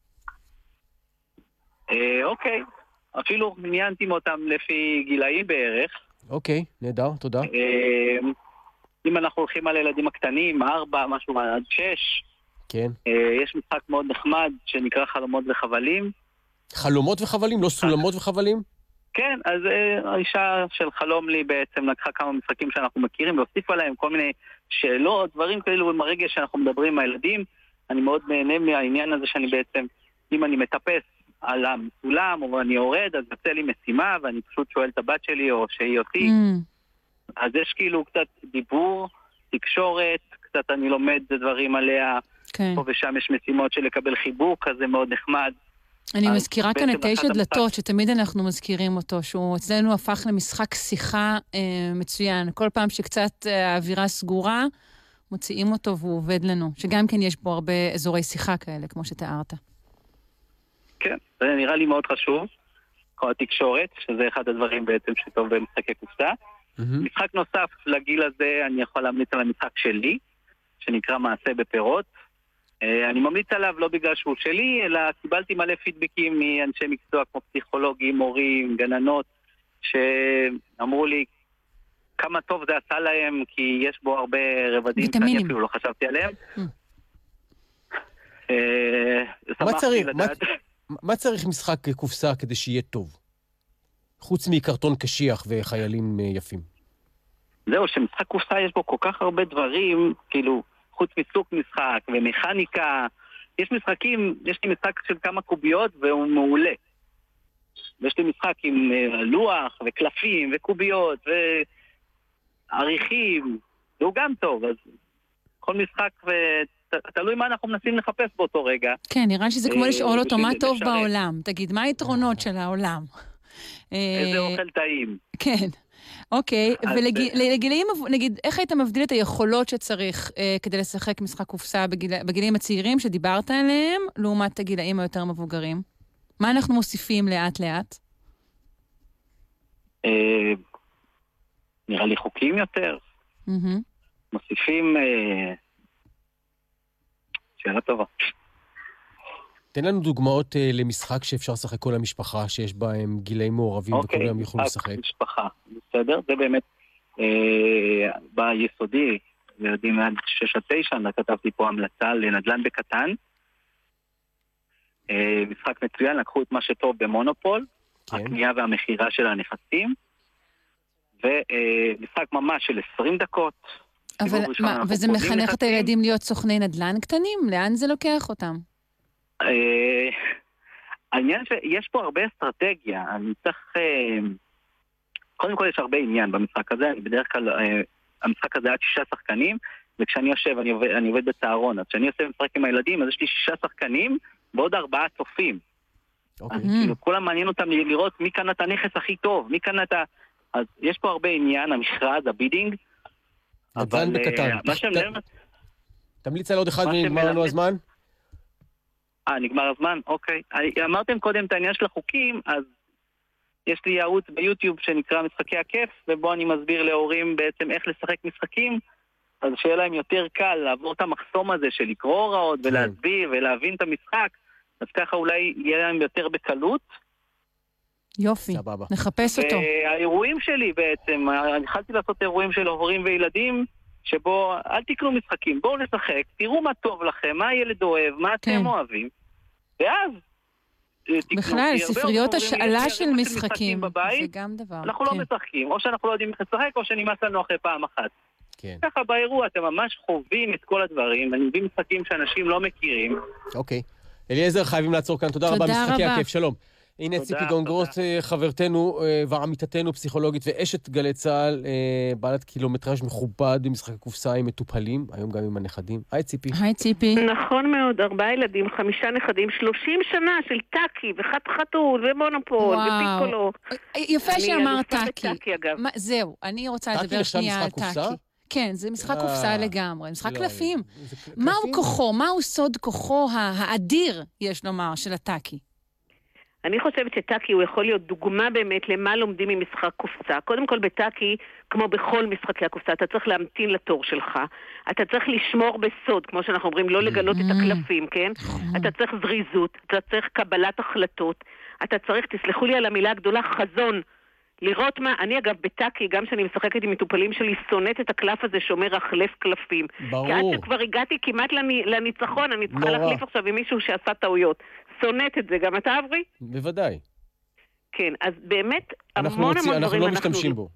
אוקיי. אפילו עניינתי אותם לפי גילאים בערך. אוקיי, נהדר, תודה. אם אנחנו הולכים על ילדים הקטנים, 4, משהו עד 6, כן. יש משחק מאוד נחמד שנקרא חלומות וחבלים. חלומות וחבלים? לא סולמות וחבלים? כן, אז האישה של חלום לי בעצם לקחה כמה משחקים שאנחנו מכירים והוסיפה להם כל מיני שאלות, דברים כאלו עם הרגע שאנחנו מדברים עם הילדים. אני מאוד נהנה מהעניין הזה שאני בעצם, אם אני מטפס על הסולם או אני יורד, אז יוצא לי משימה ואני פשוט שואל את הבת שלי או שהיא אותי. אז יש כאילו קצת דיבור, תקשורת, קצת אני לומד דברים עליה, פה ושם יש משימות של לקבל חיבוק, אז זה מאוד נחמד. אני מזכירה כאן את 9 דלתות, שתמיד אנחנו מזכירים אותו, שהוא אצלנו הפך למשחק שיחה מצוין. כל פעם שקצת האווירה סגורה, מוציאים אותו והוא עובד לנו. שגם כן יש בו הרבה אזורי שיחה כאלה, כמו שתיארת. כן, זה נראה לי מאוד חשוב. כל התקשורת, שזה אחד הדברים בעצם שטוב במשחקי קופסה. משחק נוסף לגיל הזה, אני יכול להמליץ על המשחק שלי, שנקרא מעשה בפירות. אני ממליץ עליו לא בגלל שהוא שלי, אלא קיבלתי מלא פידבקים מאנשי מקצוע כמו פסיכולוגים, מורים, גננות, שאמרו לי כמה טוב זה עשה להם, כי יש בו הרבה רבדים שאני אפילו לא חשבתי עליהם. מה צריך משחק קופסה כדי שיהיה טוב? חוץ מקרטון קשיח וחיילים יפים. זהו, שמשחק קופסה יש בו כל כך הרבה דברים, כאילו, חוץ מסוג משחק ומכניקה. יש משחקים, יש לי משחק של כמה קוביות והוא מעולה. ויש לי משחק עם לוח וקלפים וקוביות ועריכים, והוא גם טוב. אז כל משחק, תלוי מה אנחנו מנסים לחפש באותו רגע. כן, נראה שזה כמו לשאול אותו מה טוב בעולם. תגיד, מה היתרונות של העולם? איזה אוכל טעים. כן. אוקיי, ולגילאים, נגיד, איך היית מבדיל את היכולות שצריך כדי לשחק משחק קופסה בגילאים הצעירים שדיברת עליהם, לעומת הגילאים היותר מבוגרים? מה אנחנו מוסיפים לאט-לאט? נראה לי חוקים יותר. מוסיפים... שאלה טובה. תן לנו דוגמאות למשחק שאפשר לשחק כל המשפחה, שיש בהם גילאים מעורבים וכולם יוכלו לשחק. אוקיי, משפחה, בסדר? זה באמת ביסודי, ילדים מעד 6-9, כתבתי פה המלצה לנדל"ן בקטן. משחק מצוין, לקחו את מה שטוב במונופול, הקנייה והמחירה של הנכסים, ומשחק ממש של 20 דקות. אבל מה, וזה מחנך את הילדים להיות סוכני נדל"ן קטנים? לאן זה לוקח אותם? העניין שיש פה הרבה אסטרטגיה, אני צריך... קודם כל יש הרבה עניין במשחק הזה, בדרך כלל המשחק הזה עד 6 שחקנים, וכשאני יושב, אני עובד בצהרון, אז כשאני עושה משחק עם הילדים, אז יש לי 6 שחקנים ועוד 4 צופים. אז כאילו, כולם מעניין אותם לראות מי קנה את הנכס הכי טוב, מי קנה את ה... אז יש פה הרבה עניין, המכרז, הבידינג, נדל"ן בקטן. תמליץ על עוד אחד ונגמר לנו הזמן? נגמר הזמן? אוקיי. אמרתם קודם את העניין של החוקים, אז יש לי ערוץ ביוטיוב שנקרא משחקי הכיף, ובו אני מסביר להורים בעצם איך לשחק משחקים, אז שיהיה להם יותר קל לעבור את המחסום הזה של לקרוא הוראות ולהסביר ולהבין את המשחק, אז ככה אולי יהיה להם יותר בקלות. יופי, נחפש אותו. והאירועים שלי בעצם, אני התחלתי לעשות אירועים של הורים וילדים, שבו אל תקנו משחקים, בואו לשחק, תראו מה טוב לכם, מה הילד אוהב, מה אתם אוהבים, ואז תקנו. בכלל, ספריות השאלה של משחקים, זה גם דבר. אנחנו לא משחקים, או שאנחנו לא יודעים איך לשחק, או שנמאס לנו אחרי פעם אחת. ככה באירוע אתם ממש חווים את כל הדברים, אני מביא משחקים שאנשים לא מכירים. אוקיי. אליעזר, חייבים לעצור כאן, תודה רבה, משחקי הכיף, שלום. הנה ציפי גונגרוס, חברתנו ועמיתתנו, פסיכולוגית ואשת גלי צהל, בעלת קילומטראז' מכובד במשחק הקופסה עם מטופלים, היום גם עם הנכדים. היי ציפי. היי ציפי. נכון מאוד, 4 ילדים, 5 נכדים, 30 שנה של טאקי וחתול ומונופול ופיקולו. יפה שאמר טאקי. זהו, אני רוצה לדבר שנייה על טאקי. כן, זה משחק קופסה לגמרי, משחק קלפים. מהו כוחו, מהו סוד כוחו האדיר, יש לומר, של הטאקי? אני חושבת שטאקי הוא יכול להיות דוגמה באמת למה לומדים ממשחק קופסה. קודם כל בטאקי, כמו בכל משחקי הקופסה, אתה צריך להמתין לתור שלך. אתה צריך לשמור בסוד, כמו שאנחנו אומרים, לא לגלות את הקלפים, כן? אתה צריך זריזות, אתה צריך קבלת החלטות. אתה צריך, תסלחו לי על המילה הגדולה, חזון. לראות מה, אני אגב בטאקי, גם שאני משחקת עם מטופלים שלי, שונאת את הקלף הזה שאומר החלף קלפים. ברור. כי עד שכבר הגעתי כמעט לניצחון, אני צריכה להחליף עכשיו עם מישהו שעשה טעויות. שונאת את זה, גם אתה עברי? בוודאי. כן, אז באמת המון דברים אנחנו לא משתמשים בו.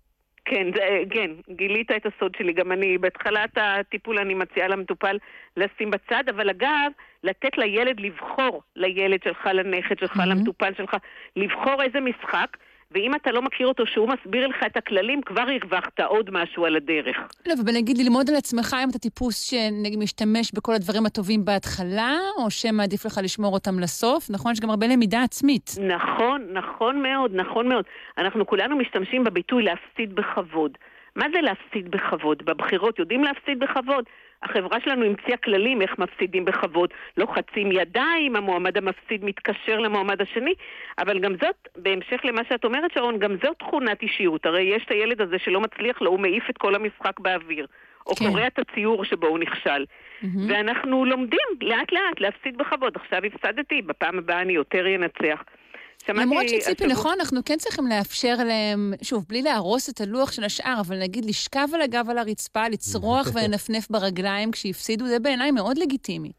כן, כן, גילית את הסוד שלי, גם אני, בהתחלת הטיפול אני מציעה למטופל לשים בצד, אבל אגב, לתת לילד לבחור, לילד שלך, לנכד שלך, למטופל שלך, לבחור איזה משחק, ואם אתה לא מכיר אותו שהוא מסביר לך את הכללים, כבר הרווחת עוד משהו על הדרך. לא, ובנגיד ללמוד על עצמך אם אתה טיפוס שמשתמש בכל הדברים הטובים בהתחלה, או שמעדיף לך לשמור אותם לסוף, נכון? יש גם הרבה למידה עצמית. נכון, נכון מאוד, נכון מאוד. אנחנו כולנו משתמשים בביטוי להפסיד בכבוד. מה זה להפסיד בכבוד? בבחירות יודעים להפסיד בכבוד? החברה שלנו המציאה כללים איך מפסידים בכבוד. לוחצים ידיים, המועמד המפסיד מתקשר למועמד השני, אבל גם זאת, בהמשך למה שאת אומרת שרון, גם זאת תכונת אישיות. הרי יש את הילד הזה שלא מצליח לו, הוא מעיף את כל המשחק באוויר. או קורא את הציור שבו הוא נכשל. ואנחנו לומדים לאט לאט להפסיד בכבוד. עכשיו הפסדתי, בפעם הבאה אני יותר ינצח. למרות שציפי, נכון, אנחנו כן צריכים לאפשר להם, שוב, בלי להרוס את הלוח של השאר, אבל נגיד לשכב על הגב על הרצפה, לצרוח ולנפנף ברגליים כשהפסידו, זה בעיניי מאוד לגיטימי.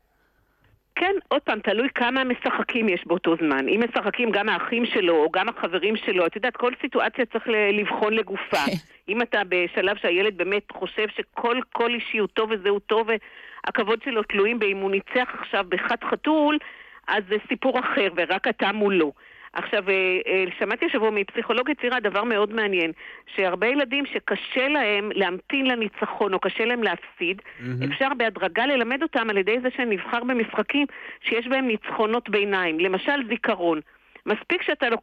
כן, עוד פעם, תלוי כמה משחקים יש באותו זמן. אם משחקים גם האחים שלו או גם החברים שלו, את יודעת, כל סיטואציה צריך לבחון לגופה. אם אתה בשלב שהילד באמת חושב שכל אישיותו וזהו טוב, והכבוד שלו תלויים באם הוא ניצח עכשיו בחד חתול, אז זה סיפור אחר, ורק אתה מולו. עכשיו, שמעתי השבוע מפסיכולוגית צעירה דבר מאוד מעניין, שהרבה ילדים שקשה להם להמתין לניצחון או קשה להם להפסיד, אפשר בהדרגה ללמד אותם על ידי זה שנבחר במשחקים שיש בהם ניצחונות ביניים, למשל זיכרון. מספיק שאתה לוקח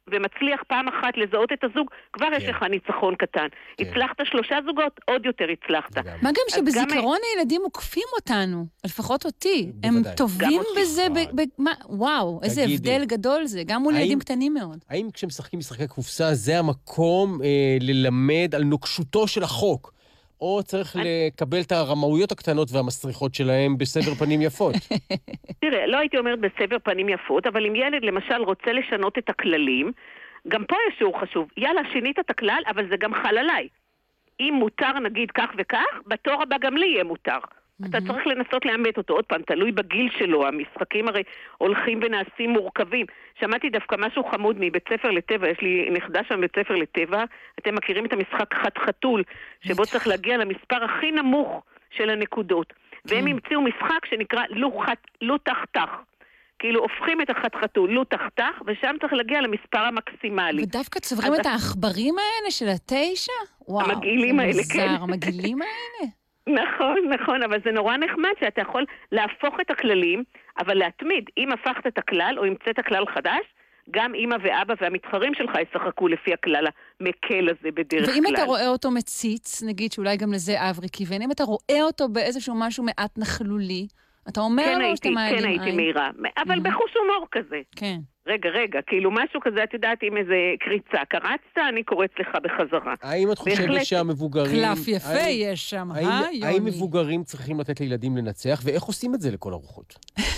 ומצליח פעם אחת לזהות את הזוג, כבר יש לך ניצחון קטן. הצלחת 3 זוגות, עוד יותר הצלחת. מה גם שבזיכרון הילדים מוקפים אותנו, לפחות אותי. הם טובים בזה, וואו, איזה הבדל גדול זה, גם מול ילדים קטנים מאוד. האם כשמשחקים משחקי קופסה, זה המקום ללמד על נוקשותו של החוק? או צריך לקבל את הרמאויות הקטנות והמסריחות שלהם בסבר פנים יפות? תראה, לא הייתי אומרת בסבר פנים יפות, אבל אם ילד למשל רוצה לשנות את הכללים, גם פה יש שיעור חשוב. יאללה, שינית את הכלל, אבל זה גם חל עליי. אם מותר נגיד כך וכך, בתור הבא גם לי יהיה מותר. אתה צריך לנסות לאמת אותו. עוד פעם, תלוי בגיל שלו. המשחקים הרי הולכים ונעשים מורכבים. שמעתי דווקא משהו חמוד מבית ספר לטבע. יש לי נכדה שם בית ספר לטבע. אתם מכירים את המשחק חתחתול, שבו צריך להגיע למספר הכי נמוך של הנקודות. והם המציאו משחק שנקרא לו תחתך. כאילו הופכים את החתחתול לו תחתך, ושם צריך להגיע למספר המקסימלי. ודווקא צוברים את העכברים האלה של 9? וואו, המגעילים האלה, כן. המגעילים האלה? נכון, אבל זה נורא נחמד שאתה יכול להפוך את הכללים, אבל להתמיד. אם הפכת את הכלל או המצאת כלל חדש, גם אמא ואבא והמתחרים שלך ישחקו לפי הכלל המקל הזה בדרך כלל. ואם אתה רואה אותו מציץ, נגיד שאולי גם לזה אברי כיוון, אם אתה רואה אותו באיזשהו משהו מעט נכלולי, אתה אומר לו שאתה מעלים עין. כן הייתי מהירה, אבל בחוש הומור כזה. כן. רגע, כאילו משהו כזה, את יודעת, עם איזה קריצה. קרצת, אני קוראת לך בחזרה. האם את חושבת שהמבוגרים... קלף יפה יש שם, יוני? האם מבוגרים צריכים לתת לילדים לנצח, ואיך עושים את זה לכל הרוחות?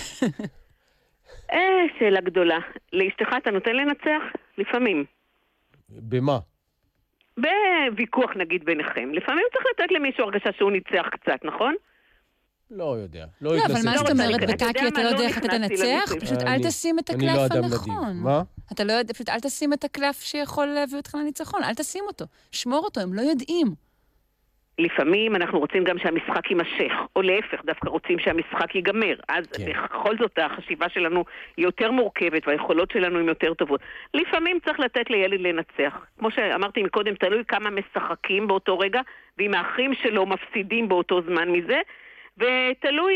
שאלה גדולה. לאשתך אתה נותן לנצח? לפעמים. במה? בוויכוח נגיד ביניכם. לפעמים צריך לתת למישהו הרגשה שהוא ניצח קצת, נכון? לא יודע. לא, אבל מה זאת אומרת, בטאקי אתה לא יודע איך אתה תנצח? פשוט אל תשים את הקלף הנכון. מה? אתה לא יודע, פשוט אל תשים את הקלף שיכול להביא אותך לניצחון. אל תשים אותו. שמור אותו, הם לא יודעים. לפעמים אנחנו רוצים גם שהמשחק יימשך, או להפך, דווקא רוצים שהמשחק ייגמר. אז בכל זאת החשיבה שלנו היא יותר מורכבת, והיכולות שלנו הן יותר טובות. לפעמים צריך לתת לילד לנצח. כמו שאמרתי מקודם, תלוי כמה משחקים באותו רגע, ואם האחים שלו מפסידים באותו זמן מזה, ותלוי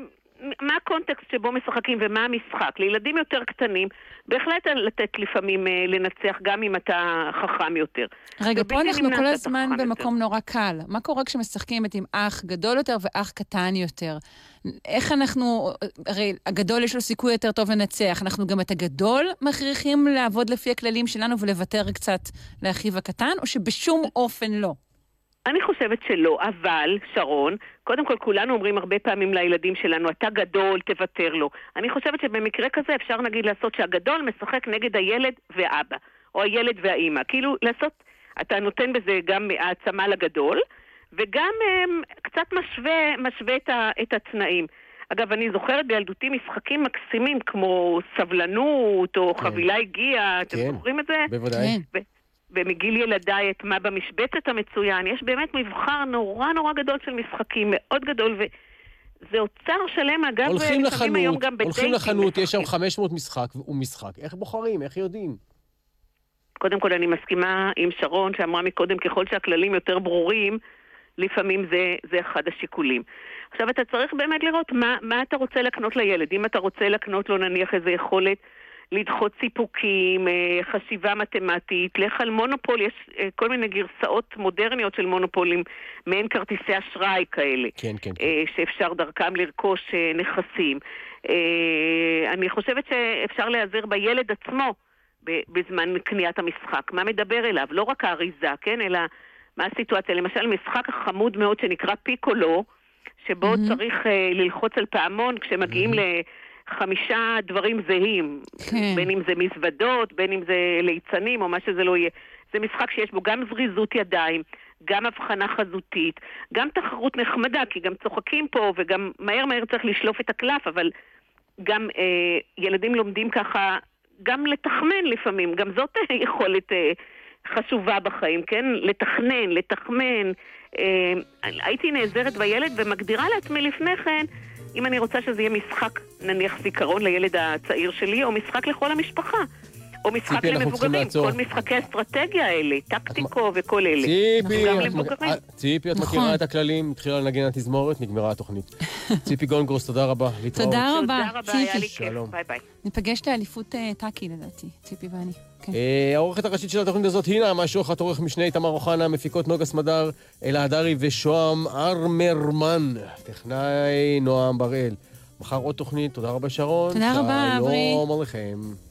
מה הקונטקסט שבו משחקים ומה המשחק. לילדים יותר קטנים, בהחלט לתת לפעמים לנצח גם אם אתה חכם יותר. רגע, פה אנחנו כל הזמן במקום נורא קל. מה קורה כשמשחקים עם אח גדול יותר ואח קטן יותר? איך אנחנו, הרי הגדול יש לו סיכוי יותר טוב לנצח, אנחנו גם את הגדול מכריחים לעבוד לפי הכללים שלנו ולוותר קצת לאחיו הקטן, או שבשום אופן לא? אני חושבת שלא, אבל, שרון, קודם כל כולנו אומרים הרבה פעמים לילדים שלנו, אתה גדול, תוותר לו. אני חושבת שבמקרה כזה אפשר נגיד לעשות שהגדול משחק נגד הילד ואבא, או הילד והאמא. כאילו לעשות, אתה נותן בזה גם העצמה לגדול, וגם קצת משווה את התנאים. אגב, אני זוכרת בילדותי משחקים מקסימים, כמו סבלנות, או חבילה הגיעה, אתם זוכרים את זה? בוודאי. ומגיל ילדיי את מה במשבצת המצוין. יש באמת מבחר נורא גדול של משחקים, מאוד גדול, וזה אוצר שלם, אגב, הולכים לחנות, יש שם 500 משחק. איך בוחרים? איך יודעים? קודם כל אני מסכימה עם שרון, שאמרה מקודם, ככל שהכללים יותר ברורים, לפעמים זה אחד השיקולים. עכשיו אתה צריך באמת לראות מה אתה רוצה לקנות לילד. אם אתה רוצה לקנות לו נניח איזו יכולת, לדחות סיפוקים, חשיבה מתמטית, לך על מונופול, יש כל מיני גרסאות מודרניות של מונופולים, מעין כרטיסי אשראי כאלה, כן. שאפשר דרכם לרכוש נכסים. אני חושבת שאפשר להיעזר בילד עצמו בזמן קניית המשחק. מה מדבר אליו? לא רק האריזה, כן? אלא מה הסיטואציה? למשל, משחק חמוד מאוד שנקרא פיקולו, שבו צריך ללחוץ על פעמון כשמגיעים 5 דברים זהים, בין אם זה מזוודות, בין אם זה ליצנים או מה שזה לא יהיה. זה משחק שיש בו גם זריזות ידיים, גם הבחנה חזותית, גם תחרות נחמדה, כי גם צוחקים פה וגם מהר צריך לשלוף את הקלף, אבל גם ילדים לומדים ככה, גם לתכמן לפעמים, גם זאת יכולת חשובה בחיים, כן? לתכמן. הייתי נעזרת בילד ומגדירה לעצמי לפני כן, אם אני רוצה שזה יהיה משחק, נניח זיכרון לילד הצעיר שלי, או משחק לכל המשפחה. או משחק למבוגרים, כל משחקי האסטרטגיה האלה, טקטיקו וכל אלה. ציפי, את מכירה את הכללים, התחילה לנגן התזמורת, נגמרה התוכנית. ציפי גונגרוס, תודה רבה. תודה רבה, היה לי כיף, ביי ביי. נפגש לאליפות טאקי לדעתי, ציפי ואני. העורכת הראשית של התוכנית הזאת, הנה, מהשוחת עורך משנה תמר אוחנה, מפיקות נוגה סמדר, אלה הדרי ושוהם ארמרמן, טכנאי נועם בראל. מחר עוד תוכנית, תודה רבה שרון. תודה רבה, אברי. שלום עליכם.